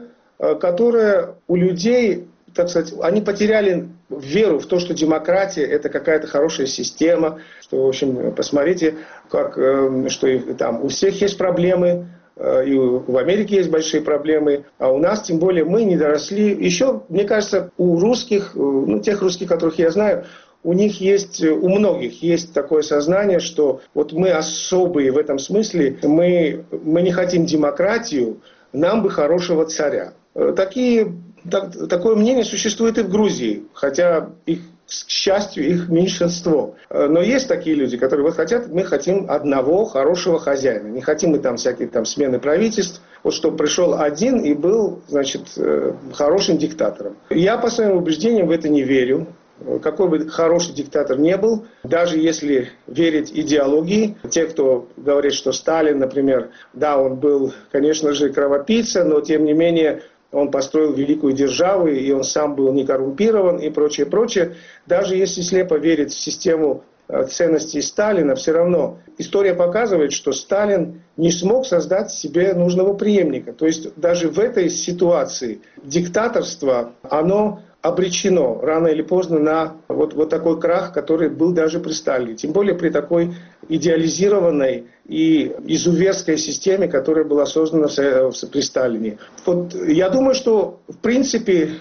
которое у людей, так сказать, они потеряли веру в то, что демократия – это какая-то хорошая система, что, в общем, посмотрите, как, что там у всех есть проблемы, и в Америке есть большие проблемы, а у нас, тем более, мы не доросли. Еще, мне кажется, у русских, ну, тех русских, которых я знаю, у них есть, у многих есть такое сознание, что вот мы особые в этом смысле, мы, мы не хотим демократию, нам бы хорошего царя. Такие, так, такое мнение существует и в Грузии, хотя их, к счастью, их меньшинство. Но есть такие люди, которые вот хотят, мы хотим одного хорошего хозяина. Не хотим мы там всякие там смены правительств, вот чтобы пришел один и был, значит, хорошим диктатором. Я по своим убеждениям в это не верю. Какой бы хороший диктатор не был, даже если верить идеологии, те, кто говорит, что Сталин, например, да, он был, конечно же, кровопийца, но тем не менее он построил великую державу, и он сам был не коррумпирован и прочее, прочее. Даже если слепо верить в систему ценностей Сталина, все равно история показывает, что Сталин не смог создать себе нужного преемника. То есть даже в этой ситуации диктаторство, оно обречено рано или поздно на вот, вот такой крах, который был даже при Сталине. Тем более при такой идеализированной и изуверской системе, которая была создана при Сталине. Вот я думаю, что в принципе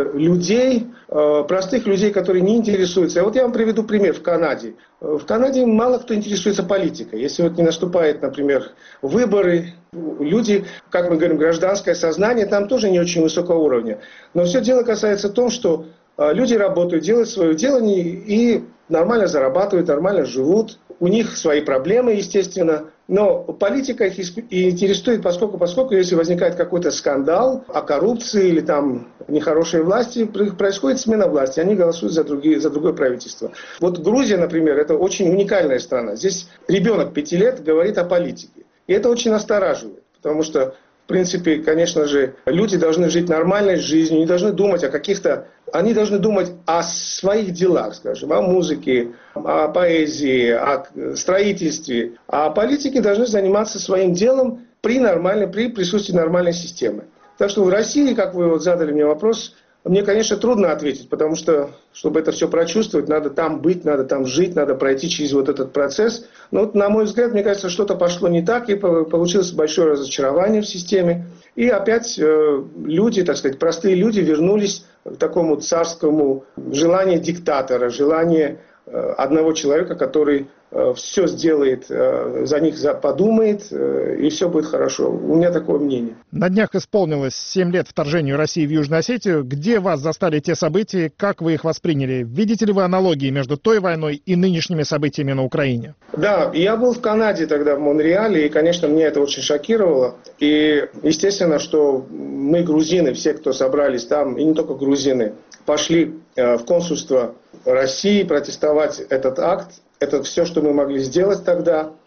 людей, простых людей, которые не интересуются. Вот я вам приведу пример в Канаде. В Канаде мало кто интересуется политикой. Если вот не наступает, например, выборы, люди, как мы говорим, гражданское сознание, там тоже не очень высокого уровня. Но все дело касается того, что люди работают, делают свое дело и нормально зарабатывают, нормально живут. У них свои проблемы, естественно. Но политика их интересует, поскольку, поскольку если возникает какой-то скандал о коррупции или там нехорошей власти, происходит смена власти, они голосуют за, другие, за другое правительство. Вот Грузия, например, это очень уникальная страна. Здесь ребенок пяти лет говорит о политике. И это очень настораживает, потому что, в принципе, конечно же, люди должны жить нормальной жизнью, не должны думать о каких-то... Они должны думать о своих делах, скажем, о музыке, о поэзии, о строительстве. А политики должны заниматься своим делом при, нормальной, при присутствии нормальной системы. Так что в России, как вы вот задали мне вопрос, мне, конечно, трудно ответить, потому что, чтобы это все прочувствовать, надо там быть, надо там жить, надо пройти через вот этот процесс. Но вот, на мой взгляд, мне кажется, что-то пошло не так, и получилось большое разочарование в системе. И опять э, люди, так сказать, простые люди вернулись к такому царскому желанию диктатора, желанию э, одного человека, который э, все сделает, э, за них за, подумает, э, и все будет хорошо. У меня такое мнение. На днях исполнилось семь лет вторжению России в Южную Осетию. Где вас застали те события, как вы их восприняли? Видите ли вы аналогии между той войной и нынешними событиями на Украине? Да, я был в Канаде тогда, в Монреале, и, конечно, меня это очень шокировало. И, естественно, что мы, грузины, все, кто собрались там, и не только грузины, пошли в консульство России протестовать этот акт. Это все, что мы могли сделать тогда.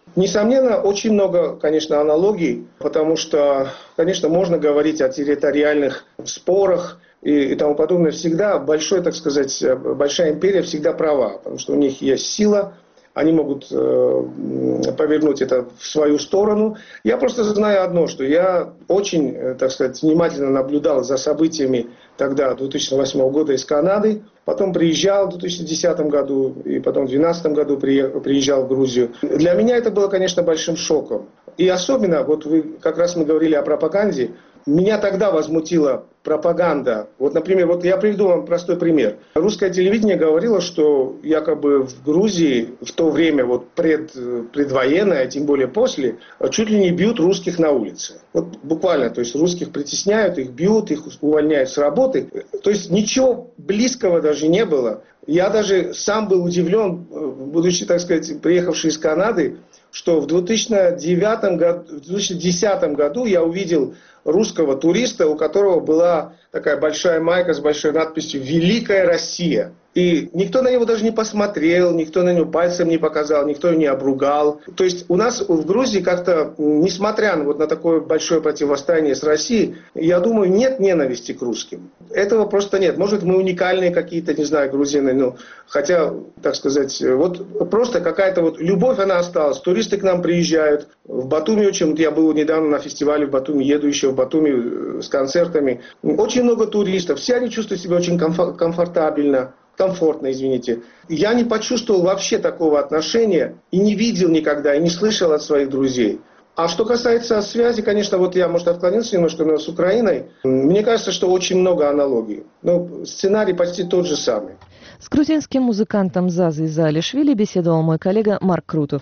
Несомненно, очень много, конечно, аналогий, потому что, конечно, можно говорить о территориальных спорах и, и тому подобное. Всегда большой, так сказать, большая империя всегда права, потому что у них есть сила, они могут э, повернуть это в свою сторону. Я просто знаю одно, что я очень, э, так сказать, внимательно наблюдал за событиями тогда, две тысячи восьмого года из Канады. Потом приезжал в две тысячи десятом году и потом в две тысячи двенадцатом году приезжал в Грузию. Для меня это было, конечно, большим шоком. И особенно, вот вы, как раз мы говорили о пропаганде, меня тогда возмутила пропаганда. Вот, например, вот я приведу вам простой пример. Русское телевидение говорило, что якобы в Грузии в то время, вот пред, предвоенное, тем более после, чуть ли не бьют русских на улице. Вот буквально, то есть русских притесняют, их бьют, их увольняют с работы. То есть ничего близкого даже не было. Я даже сам был удивлен, будучи, так сказать, приехавший из Канады, что в две тысячи девятом году, в две тысячи десятом году я увидел русского туриста, у которого была такая большая майка с большой надписью «Великая Россия». И никто на него даже не посмотрел, никто на него пальцем не показал, никто его не обругал. То есть у нас в Грузии как-то, несмотря вот на такое большое противостояние с Россией, я думаю, нет ненависти к русским. Этого просто нет. Может, мы уникальные какие-то, не знаю, грузины, ну, хотя, так сказать, вот просто какая-то вот любовь, она осталась. Туристы к нам приезжают. В Батуми очень, я был недавно на фестивале в Батуми, еду еще в Батуми с концертами. Очень много туристов, все они чувствуют себя очень комфортабельно. комфортно, извините. Я не почувствовал вообще такого отношения и не видел никогда, и не слышал от своих друзей. А что касается связи, конечно, вот я, может, отклонился немножко, но с Украиной, мне кажется, что очень много аналогий. Но сценарий почти тот же самый. С грузинским музыкантом Зазой Залишвили беседовал мой коллега Марк Крутов.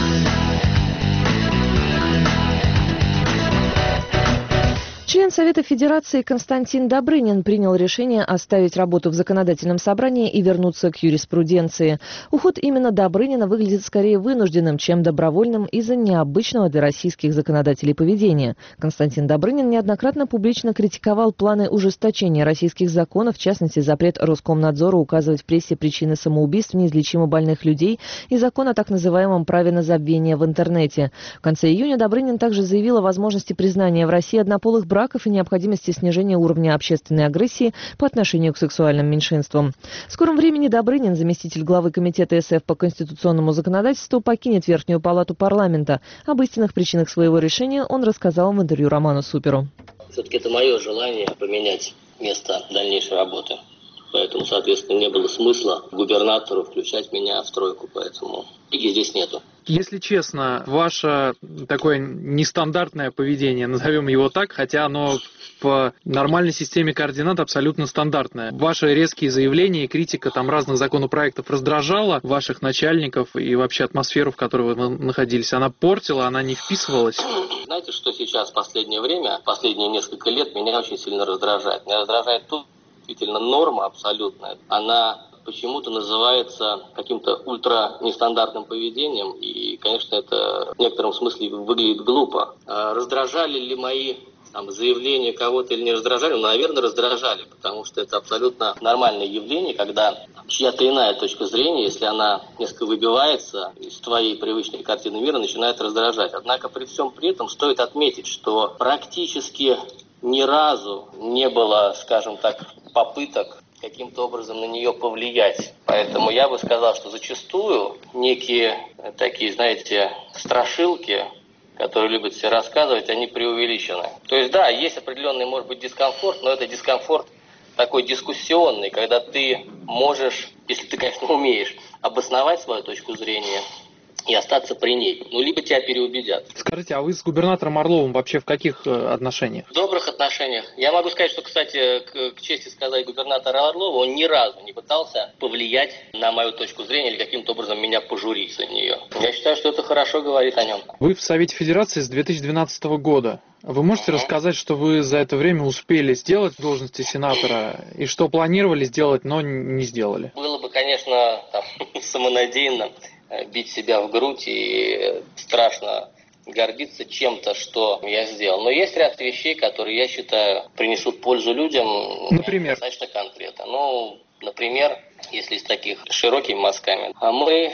Член Совета Федерации Константин Добрынин принял решение оставить работу в законодательном собрании и вернуться к юриспруденции. Уход именно Добрынина выглядит скорее вынужденным, чем добровольным из-за необычного для российских законодателей поведения. Константин Добрынин неоднократно публично критиковал планы ужесточения российских законов, в частности, запрет Роскомнадзору указывать в прессе причины самоубийств неизлечимо больных людей и закон о так называемом праве на забвение в интернете. В конце июня Добрынин также заявил о возможности признания в России однополых браков и необходимости снижения уровня общественной агрессии по отношению к сексуальным меньшинствам. В скором времени Добрынин, заместитель главы комитета эс эф по конституционному законодательству, покинет Верхнюю палату парламента. Об истинных причинах своего решения он рассказал в интервью Роману Суперу. Все-таки это мое желание поменять место дальнейшей работы. Поэтому, соответственно, не было смысла губернатору включать меня в тройку, поэтому и здесь нету. Если честно, ваше такое нестандартное поведение, назовем его так, хотя оно в нормальной системе координат абсолютно стандартное. Ваши резкие заявления и критика там разных законопроектов раздражала ваших начальников и вообще атмосферу, в которой вы находились, она портила, она не вписывалась? Знаете, что сейчас в последнее время, последние несколько лет меня очень сильно раздражает? Меня раздражает то, действительно норма абсолютная, она почему-то называется каким-то ультра нестандартным поведением, и, конечно, это в некотором смысле выглядит глупо. А раздражали ли мои там, заявления кого-то или не раздражали? Ну, наверное, раздражали, потому что это абсолютно нормальное явление, когда чья-то иная точка зрения, если она несколько выбивается из твоей привычной картины мира, начинает раздражать. Однако при всем при этом стоит отметить, что практически ни разу не было, скажем так, попыток каким-то образом на нее повлиять. Поэтому я бы сказал, что зачастую некие такие, знаете, страшилки, которые любят все рассказывать, они преувеличены. То есть, да, есть определенный, может быть, дискомфорт, но это дискомфорт такой дискуссионный, когда ты можешь, если ты, конечно, умеешь, обосновать свою точку зрения и остаться при ней. Ну, либо тебя переубедят. Скажите, а вы с губернатором Орловым вообще в каких отношениях? В добрых отношениях. Я могу сказать, что, кстати, к, к чести сказать губернатора Орлова, он ни разу не пытался повлиять на мою точку зрения или каким-то образом меня пожурить за нее. Я считаю, что это хорошо говорит о нем. Вы в Совете Федерации с две тысячи двенадцатого года. Вы можете uh-huh. рассказать, что вы за это время успели сделать в должности сенатора и что планировали сделать, но не сделали? Было бы, конечно, там, самонадеянно бить себя в грудь и страшно гордиться чем-то, что я сделал. Но есть ряд вещей, которые, я считаю, принесут пользу людям. Например? Достаточно конкретно. Ну, например, если из таких широкими мазками. Мы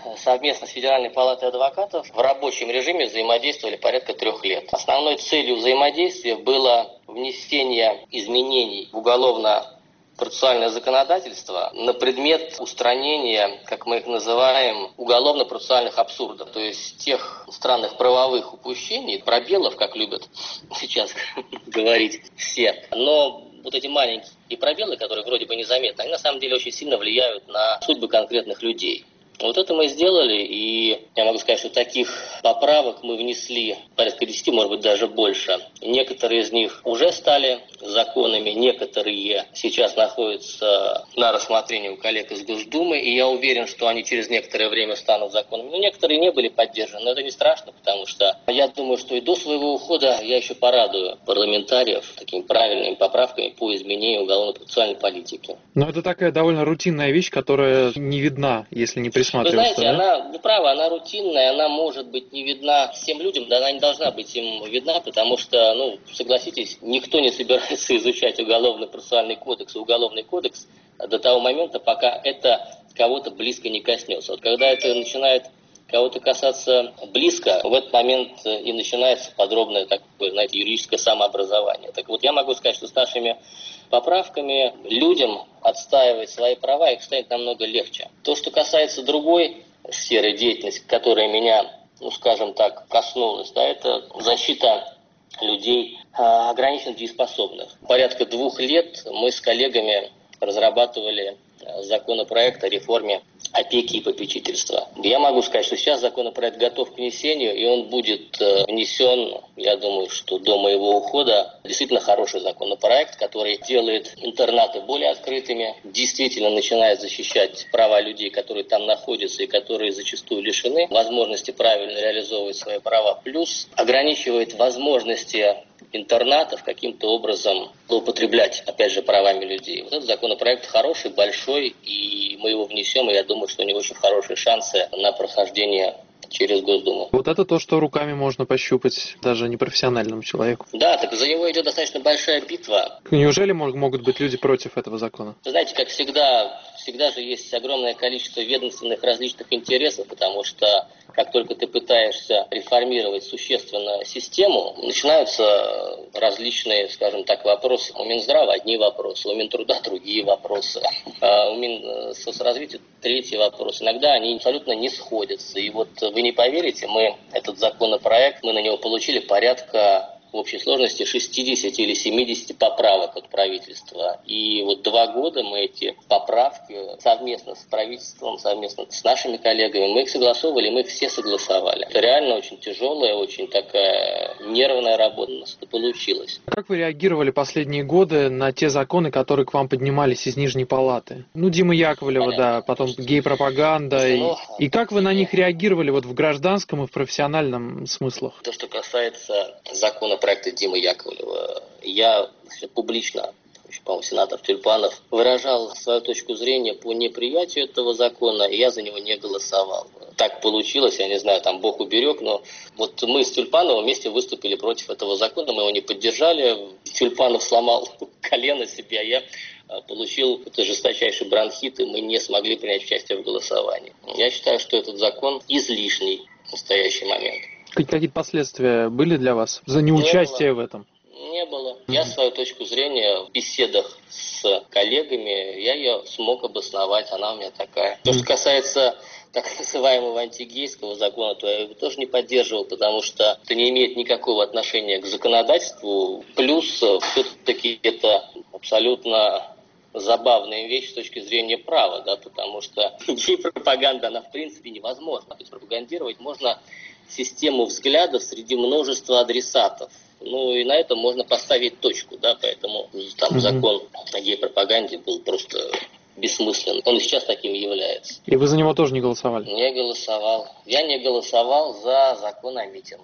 совместно с Федеральной палатой адвокатов в рабочем режиме взаимодействовали порядка трех лет. Основной целью взаимодействия было внесение изменений в уголовно-процессуальное законодательство на предмет устранения, как мы их называем, уголовно-процессуальных абсурдов, то есть тех странных правовых упущений, пробелов, как любят сейчас говорить все. Но вот эти маленькие пробелы, которые вроде бы незаметны, они на самом деле очень сильно влияют на судьбы конкретных людей. Вот это мы сделали, и я могу сказать, что таких поправок мы внесли порядка десяти, может быть, даже больше. Некоторые из них уже стали законами, некоторые сейчас находятся на рассмотрении у коллег из Госдумы, и я уверен, что они через некоторое время станут законами. Но некоторые не были поддержаны, но это не страшно, потому что я думаю, что и до своего ухода я еще порадую парламентариев такими правильными поправками по изменению уголовно-процессуальной политики. Но это такая довольно рутинная вещь, которая не видна, если не присматриваться. Вы знаете, да? она, вы правы, она рутинная, она может быть не видна всем людям, да она не должна быть им видна, потому что, ну, согласитесь, никто не собирается изучать уголовно-процессуальный кодекс и уголовный кодекс до того момента, пока это кого-то близко не коснется. Вот когда это начинает кого-то касаться близко, в этот момент и начинается подробное такое, знаете, юридическое самообразование. Так вот, я могу сказать, что с нашими поправками людям отстаивать свои права их станет намного легче. То, что касается другой сферы деятельности, которая меня, ну, скажем так, коснулась, да, это защита людей ограниченно дееспособных. Порядка двух лет мы с коллегами разрабатывали законопроект о реформе опеки и попечительства. Я могу сказать, что сейчас законопроект готов к внесению, и он будет внесен, я думаю, что до моего ухода, действительно хороший законопроект, который делает интернаты более открытыми, действительно начинает защищать права людей, которые там находятся и которые зачастую лишены возможности правильно реализовывать свои права, плюс ограничивает возможности интернатов каким-то образом злоупотреблять, опять же, правами людей. Вот этот законопроект хороший, большой, и мы его внесем, и я думаю, что у него очень хорошие шансы на прохождение через Госдуму. Вот это то, что руками можно пощупать даже непрофессиональному человеку. Да, так за него идет достаточно большая битва. Неужели могут быть люди против этого закона? Вы знаете, как всегда, всегда же есть огромное количество ведомственных различных интересов, потому что как только ты пытаешься реформировать существенно систему, начинаются различные, скажем так, вопросы. У Минздрава одни вопросы, у Минтруда другие вопросы, у Минсоцразвития третий вопрос. Иногда они абсолютно не сходятся. И вот вы не поверите, мы этот законопроект, мы на него получили порядка в общей сложности шестьдесят или семьдесят поправок от правительства. И вот два года мы эти поправки совместно с правительством, совместно с нашими коллегами, мы их согласовывали, мы их все согласовали. Это реально очень тяжелая, очень такая нервная работа у нас это получилось. Как вы реагировали последние годы на те законы, которые к вам поднимались из Нижней Палаты? Ну, Дима Яковлева, Понятно. да, потом гей-пропаганда. И, и как вы на них реагировали вот в гражданском и в профессиональном смыслах? То, что касается закона проекта Димы Яковлева, я публично, еще, по-моему, сенатор Тюльпанов, выражал свою точку зрения по неприятию этого закона, и я за него не голосовал. Так получилось, я не знаю, там Бог уберег, но вот мы с Тюльпановым вместе выступили против этого закона, мы его не поддержали. Тюльпанов сломал колено себе, а я получил это жесточайший бронхит, и мы не смогли принять участие в голосовании. Я считаю, что этот закон излишний в настоящий момент. Какие-то последствия были для вас за неучастие в этом? Не было. Я свою точку зрения в беседах с коллегами, я ее смог обосновать, она у меня такая. То, что касается так называемого антигейского закона, то я его тоже не поддерживал, потому что это не имеет никакого отношения к законодательству. Плюс все-таки это абсолютно забавная вещь с точки зрения права, да, потому что гей-пропаганда, она в принципе невозможна. То есть пропагандировать можно систему взглядов среди множества адресатов. Ну и на этом можно поставить точку, да, поэтому там mm-hmm. закон о гей-пропаганде был просто бессмысленным. Он и сейчас таким является. И вы за него тоже не голосовали? Не голосовал. Я не голосовал за закон о митингах.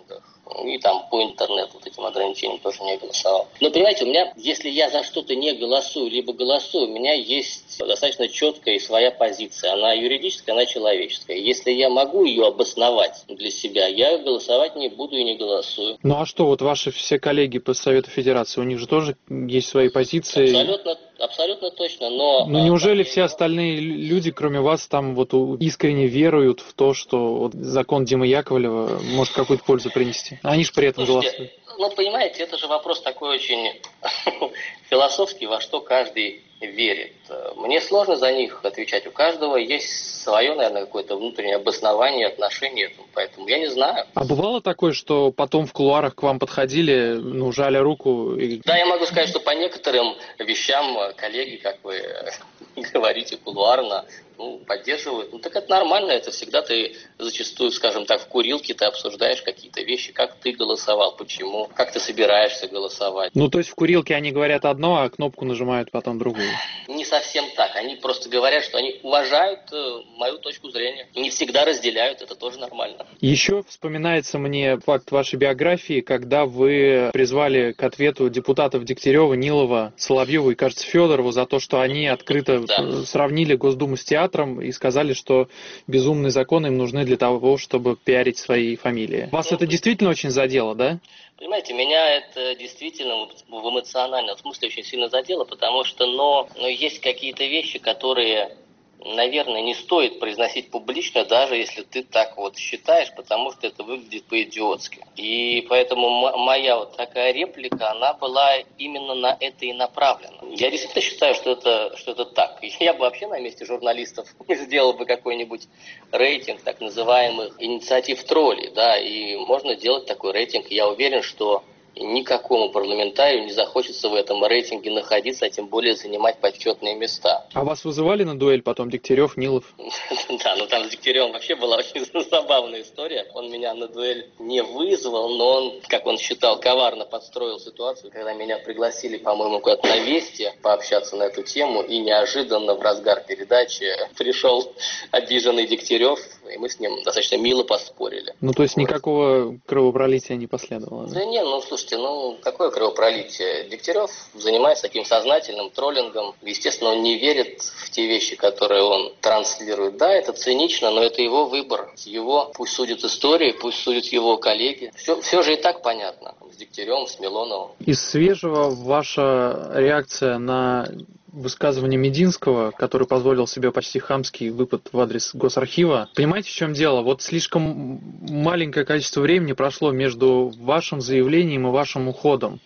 И там по интернету вот этим ограничениям тоже не голосовал. Но понимаете, у меня, если я за что-то не голосую, либо голосую, у меня есть достаточно четкая и своя позиция. Она юридическая, она человеческая. Если я могу ее обосновать для себя, я голосовать не буду и не голосую. Ну а что, вот ваши все коллеги по Совету Федерации, у них же тоже есть свои позиции? Абсолютно, абсолютно точно, но... Ну неужели все остальные люди, кроме вас, там вот искренне веруют в то, что вот закон Димы Яковлева может какую-то пользу принести? Они же при этом Слушайте, голосуют. Ну, понимаете, это же вопрос такой очень философский, во что каждый верит. Мне сложно за них отвечать. У каждого есть свое, наверное, какое-то внутреннее обоснование, отношение к этому. Поэтому я не знаю. А бывало такое, что потом в кулуарах к вам подходили, ну, жали руку? И... Да, я могу сказать, что по некоторым вещам коллеги, как вы говорите, кулуарно, ну, поддерживают. Ну, так это нормально, это всегда ты зачастую, скажем так, в курилке ты обсуждаешь какие-то вещи, как ты голосовал, почему, как ты собираешься голосовать. Ну, то есть в курилке они говорят одно, а кнопку нажимают потом другую? Не совсем так. Они просто говорят, что они уважают э, мою точку зрения. И не всегда разделяют, это тоже нормально. Еще вспоминается мне факт вашей биографии, когда вы призвали к ответу депутатов Дегтярева, Нилова, Соловьева и, кажется, Федорову за то, что они открыто да. сравнили Госдуму с театром и сказали, что безумные законы им нужны для того, чтобы пиарить свои фамилии. Вас ну, это действительно очень задело, да? Понимаете, меня это действительно в эмоциональном смысле очень сильно задело, потому что, но, но есть какие-то вещи, которые, наверное, не стоит произносить публично, даже если ты так вот считаешь, потому что это выглядит по-идиотски. И поэтому м- моя вот такая реплика, она была именно на это и направлена. Я действительно считаю, что это, что это так. Я бы вообще на месте журналистов сделал бы какой-нибудь рейтинг так называемых инициатив троллей, да, и можно делать такой рейтинг. Я уверен, что никакому парламентарию не захочется в этом рейтинге находиться, а тем более занимать почетные места. А вас вызывали на дуэль потом Дегтярев, Нилов? Да, ну там с Дегтяревым вообще была очень забавная история. Он меня на дуэль не вызвал, но он, как он считал, коварно подстроил ситуацию, когда меня пригласили, по-моему, куда-то на Вести пообщаться на эту тему, и неожиданно в разгар передачи пришел обиженный Дегтярев, и мы с ним достаточно мило поспорили. Ну, то есть вот. Никакого кровопролития не последовало? Да, да не, ну, слушайте, ну, какое кровопролитие? Дегтярев занимается таким сознательным троллингом. Естественно, он не верит в те вещи, которые он транслирует. Да, это цинично, но это его выбор. Его пусть судят истории, пусть судят его коллеги. Все, все же и так понятно. С Дегтяревым, с Милоновым. Из свежего ваша реакция на высказывание Мединского, который позволил себе почти хамский выпад в адрес Госархива. Понимаете, в чем дело? Вот слишком маленькое количество времени прошло между вашим заявлением и вашим уходом.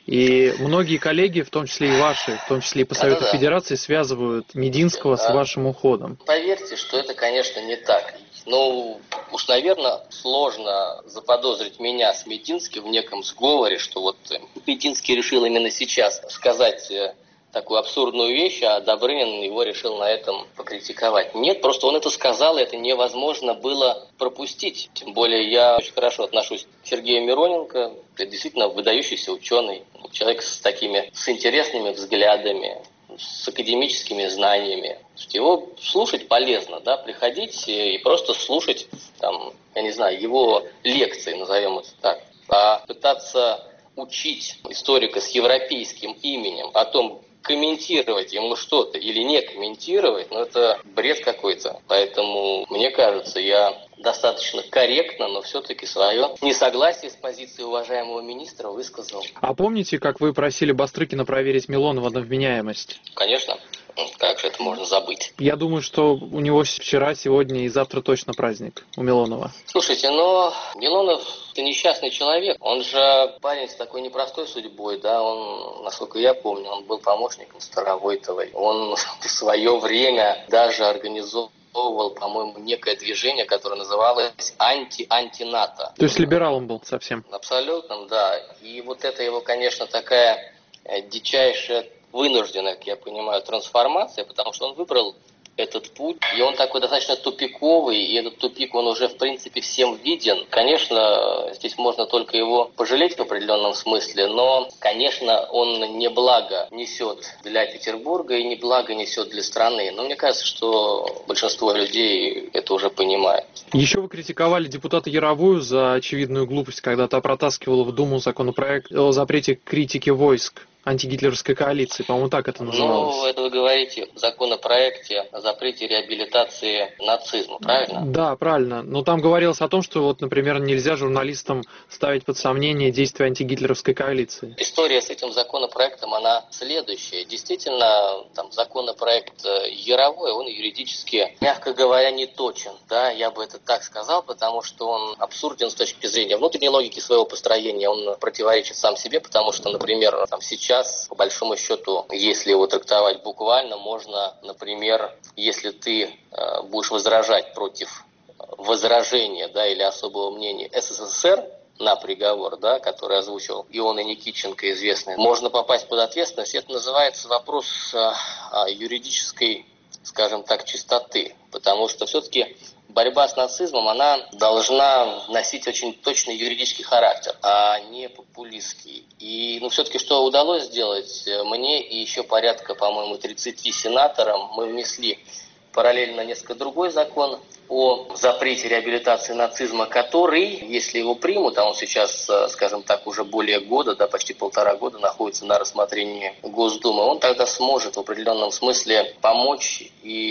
И многие коллеги, в том числе и ваши, в том числе и по Совету да, да, Федерации, связывают Мединского да. с вашим уходом. Поверьте, что это, конечно, не так. Ну, уж, наверное, сложно заподозрить меня с Мединским в неком сговоре, что вот Мединский решил именно сейчас сказать такую абсурдную вещь, а Добрынин его решил на этом покритиковать. Нет, просто он это сказал, и это невозможно было пропустить. Тем более я очень хорошо отношусь к Сергею Мироненко. Это действительно выдающийся ученый, человек с такими, с интересными взглядами, с академическими знаниями. Его слушать полезно, да, приходить и просто слушать, там, я не знаю, его лекции, назовем это так, а пытаться учить историка с европейским именем о том, комментировать ему что-то или не комментировать, ну это бред какой-то. Поэтому, мне кажется, я достаточно корректно, но все-таки свое несогласие с позицией уважаемого министра высказал. А помните, как вы просили Бастрыкина проверить Милонова на вменяемость? Конечно. Как же это можно забыть? Я думаю, что у него вчера, сегодня и завтра точно праздник у Милонова. Слушайте, но Милонов это несчастный человек. Он же парень с такой непростой судьбой, да, он, насколько я помню, он был помощником Старовойтовой. Он в свое время даже организовал по-моему, некое движение, которое называлось анти-антинато. То есть либералом был совсем? Абсолютно, да. И вот это его, конечно, такая дичайшая, вынужденная, как я понимаю, трансформация, потому что он выбрал этот путь, и он такой достаточно тупиковый, и этот тупик, он уже, в принципе, всем виден. Конечно, здесь можно только его пожалеть в определенном смысле, но, конечно, он не благо несет для Петербурга и не благо несет для страны. Но мне кажется, что большинство людей это уже понимает. Еще вы критиковали депутата Яровую за очевидную глупость, когда та протаскивала в Думу законопроект о запрете критики войск антигитлеровской коалиции, по-моему, так это называлось. Ну, это вы говорите в законопроекте о запрете реабилитации нацизма, правильно? Да, правильно. Но там говорилось о том, что, вот, например, нельзя журналистам ставить под сомнение действия антигитлеровской коалиции. История с этим законопроектом, она следующая. Действительно, там, законопроект Яровой, он юридически, мягко говоря, не точен. Да, я бы это так сказал, потому что он абсурден с точки зрения внутренней логики своего построения. Он противоречит сам себе, потому что, например, там, сейчас по большому счету, если его трактовать буквально, можно, например, если ты э, будешь возражать против возражения, да, или особого мнения СССР на приговор, да, который озвучил Ион и Никитченко, известный, можно попасть под ответственность. Это называется вопрос э, э, юридической, скажем так, чистоты, потому что все-таки борьба с нацизмом, она должна носить очень точный юридический характер, а не популистский. И ну, все-таки что удалось сделать мне и еще порядка, по-моему, тридцати сенаторам, мы внесли параллельно несколько другой закон о запрете реабилитации нацизма, который, если его примут, а он сейчас, скажем так, уже более года, да, почти полтора года находится на рассмотрении Госдумы, он тогда сможет в определенном смысле помочь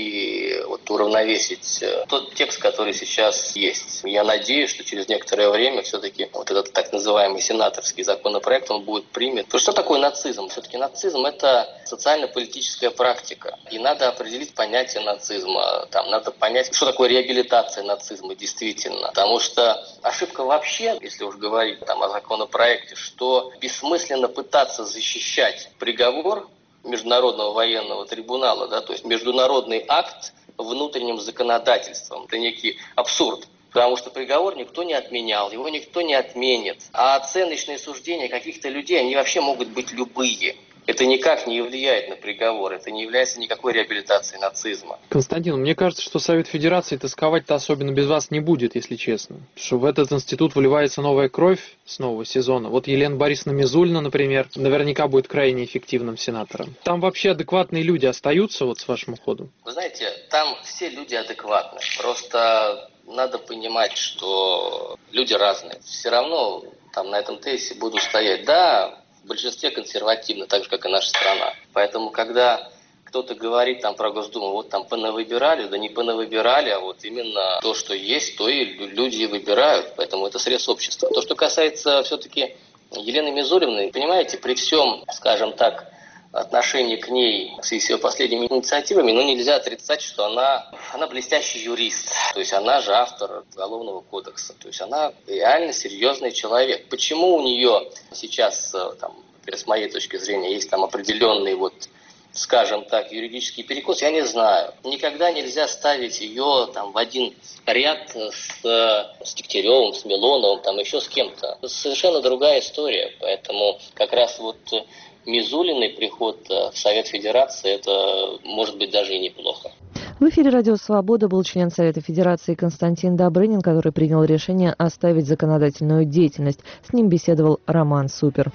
и вот уравновесить тот текст, который сейчас есть. Я надеюсь, что через некоторое время все-таки вот этот так называемый сенаторский законопроект, он будет принят. Потому что такое нацизм? Все-таки нацизм – это социально-политическая практика. И надо определить понятие нацизма. Там надо понять, что такое реабилитация. Реабилитация нацизма, действительно. Потому что ошибка вообще, если уж говорить там о законопроекте, что бессмысленно пытаться защищать приговор Международного военного трибунала, да, то есть международный акт внутренним законодательством. Это некий абсурд. Потому что приговор никто не отменял, его никто не отменит. А оценочные суждения каких-то людей, они вообще могут быть любые. Это никак не влияет на приговор, это не является никакой реабилитацией нацизма. Константин, мне кажется, что Совет Федерации тосковать-то особенно без вас не будет, если честно. Что в этот институт вливается новая кровь с нового сезона. Вот Елена Борисовна Мизулина, например, наверняка будет крайне эффективным сенатором. Там вообще адекватные люди остаются вот с вашим уходом? Вы знаете, там все люди адекватны. Просто надо понимать, что люди разные. Все равно там на этом тезисе буду стоять. Да, в большинстве консервативно, так же, как и наша страна. Поэтому, когда кто-то говорит там про Госдуму, вот там понавыбирали, да не понавыбирали, а вот именно то, что есть, то и люди выбирают. Поэтому это срез общества. То, что касается все-таки Елены Мизулиной, понимаете, при всем, скажем так, отношении к ней в связи с ее последними инициативами, но нельзя отрицать, что она, она блестящий юрист. То есть она же автор Уголовного кодекса. То есть она реально серьезный человек. Почему у нее сейчас, там, с моей точки зрения, есть там определенный вот, скажем так, юридический перекос, я не знаю. Никогда нельзя ставить ее там в один ряд с, с Дегтяревым, с Милоновым, там еще с кем-то. Это совершенно другая история. Поэтому как раз вот Мизулиной приход в Совет Федерации, это может быть даже и неплохо. В эфире «Радио Свобода» был член Совета Федерации Константин Добрынин, который принял решение оставить законодательную деятельность. С ним беседовал Роман Супер.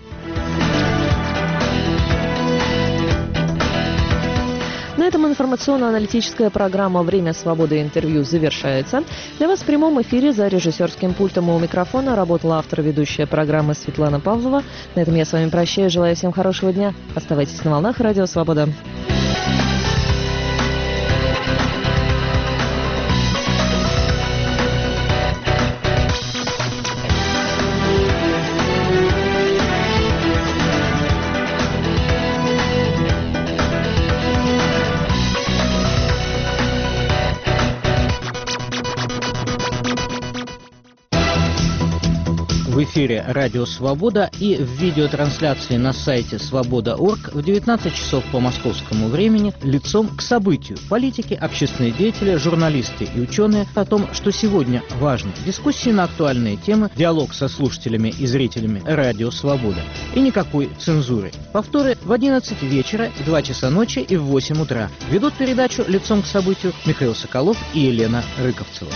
На этом информационно-аналитическая программа «Время свободы. Интервью» завершается. Для вас в прямом эфире за режиссерским пультом у микрофона работала автор-ведущая программы Светлана Павлова. На этом я с вами прощаюсь. Желаю всем хорошего дня. Оставайтесь на волнах «Радио Свобода». В в эфире «Радио Свобода» и в видеотрансляции на сайте свобода точка орг в девятнадцать часов по московскому времени лицом к событию. Политики, общественные деятели, журналисты и ученые о том, что сегодня важно. Дискуссии на актуальные темы, диалог со слушателями и зрителями «Радио Свобода». И никакой цензуры. Повторы в одиннадцать вечера, в два часа ночи и в восемь утра. Ведут передачу «Лицом к событию» Михаил Соколов и Елена Рыковцева.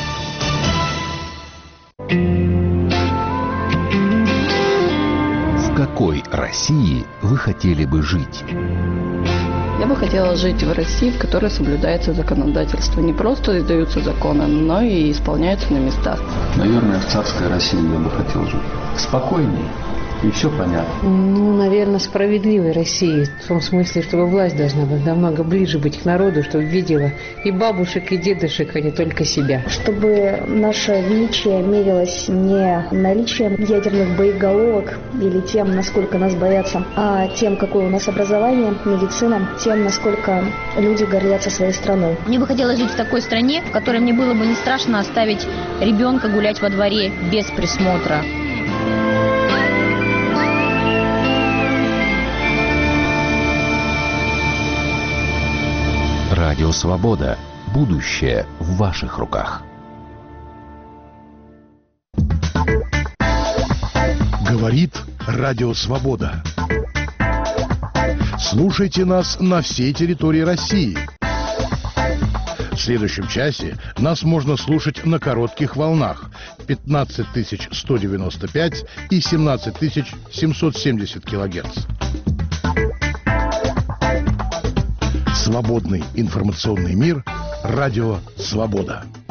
В какой России вы хотели бы жить? Я бы хотела жить в России, в которой соблюдается законодательство. Не просто издаются законы, но и исполняются на местах. Наверное, в царской России я бы хотел жить. Спокойней. И все понятно. Ну, наверное, справедливой России. В том смысле, чтобы власть должна быть намного ближе быть к народу, чтобы видела и бабушек, и дедушек, а не только себя. Чтобы наше величие мерилось не наличием ядерных боеголовок или тем, насколько нас боятся, а тем, какое у нас образование, медицина, тем, насколько люди гордятся своей страной. Мне бы хотелось жить в такой стране, в которой мне было бы не страшно оставить ребенка гулять во дворе без присмотра. Радио Свобода. Будущее в ваших руках. Говорит Радио Свобода. Слушайте нас на всей территории России. В следующем часе нас можно слушать на коротких волнах пятнадцать тысяч сто девяносто пять и семнадцать тысяч семьсот семьдесят килогерц. Свободный информационный мир. Радио Свобода.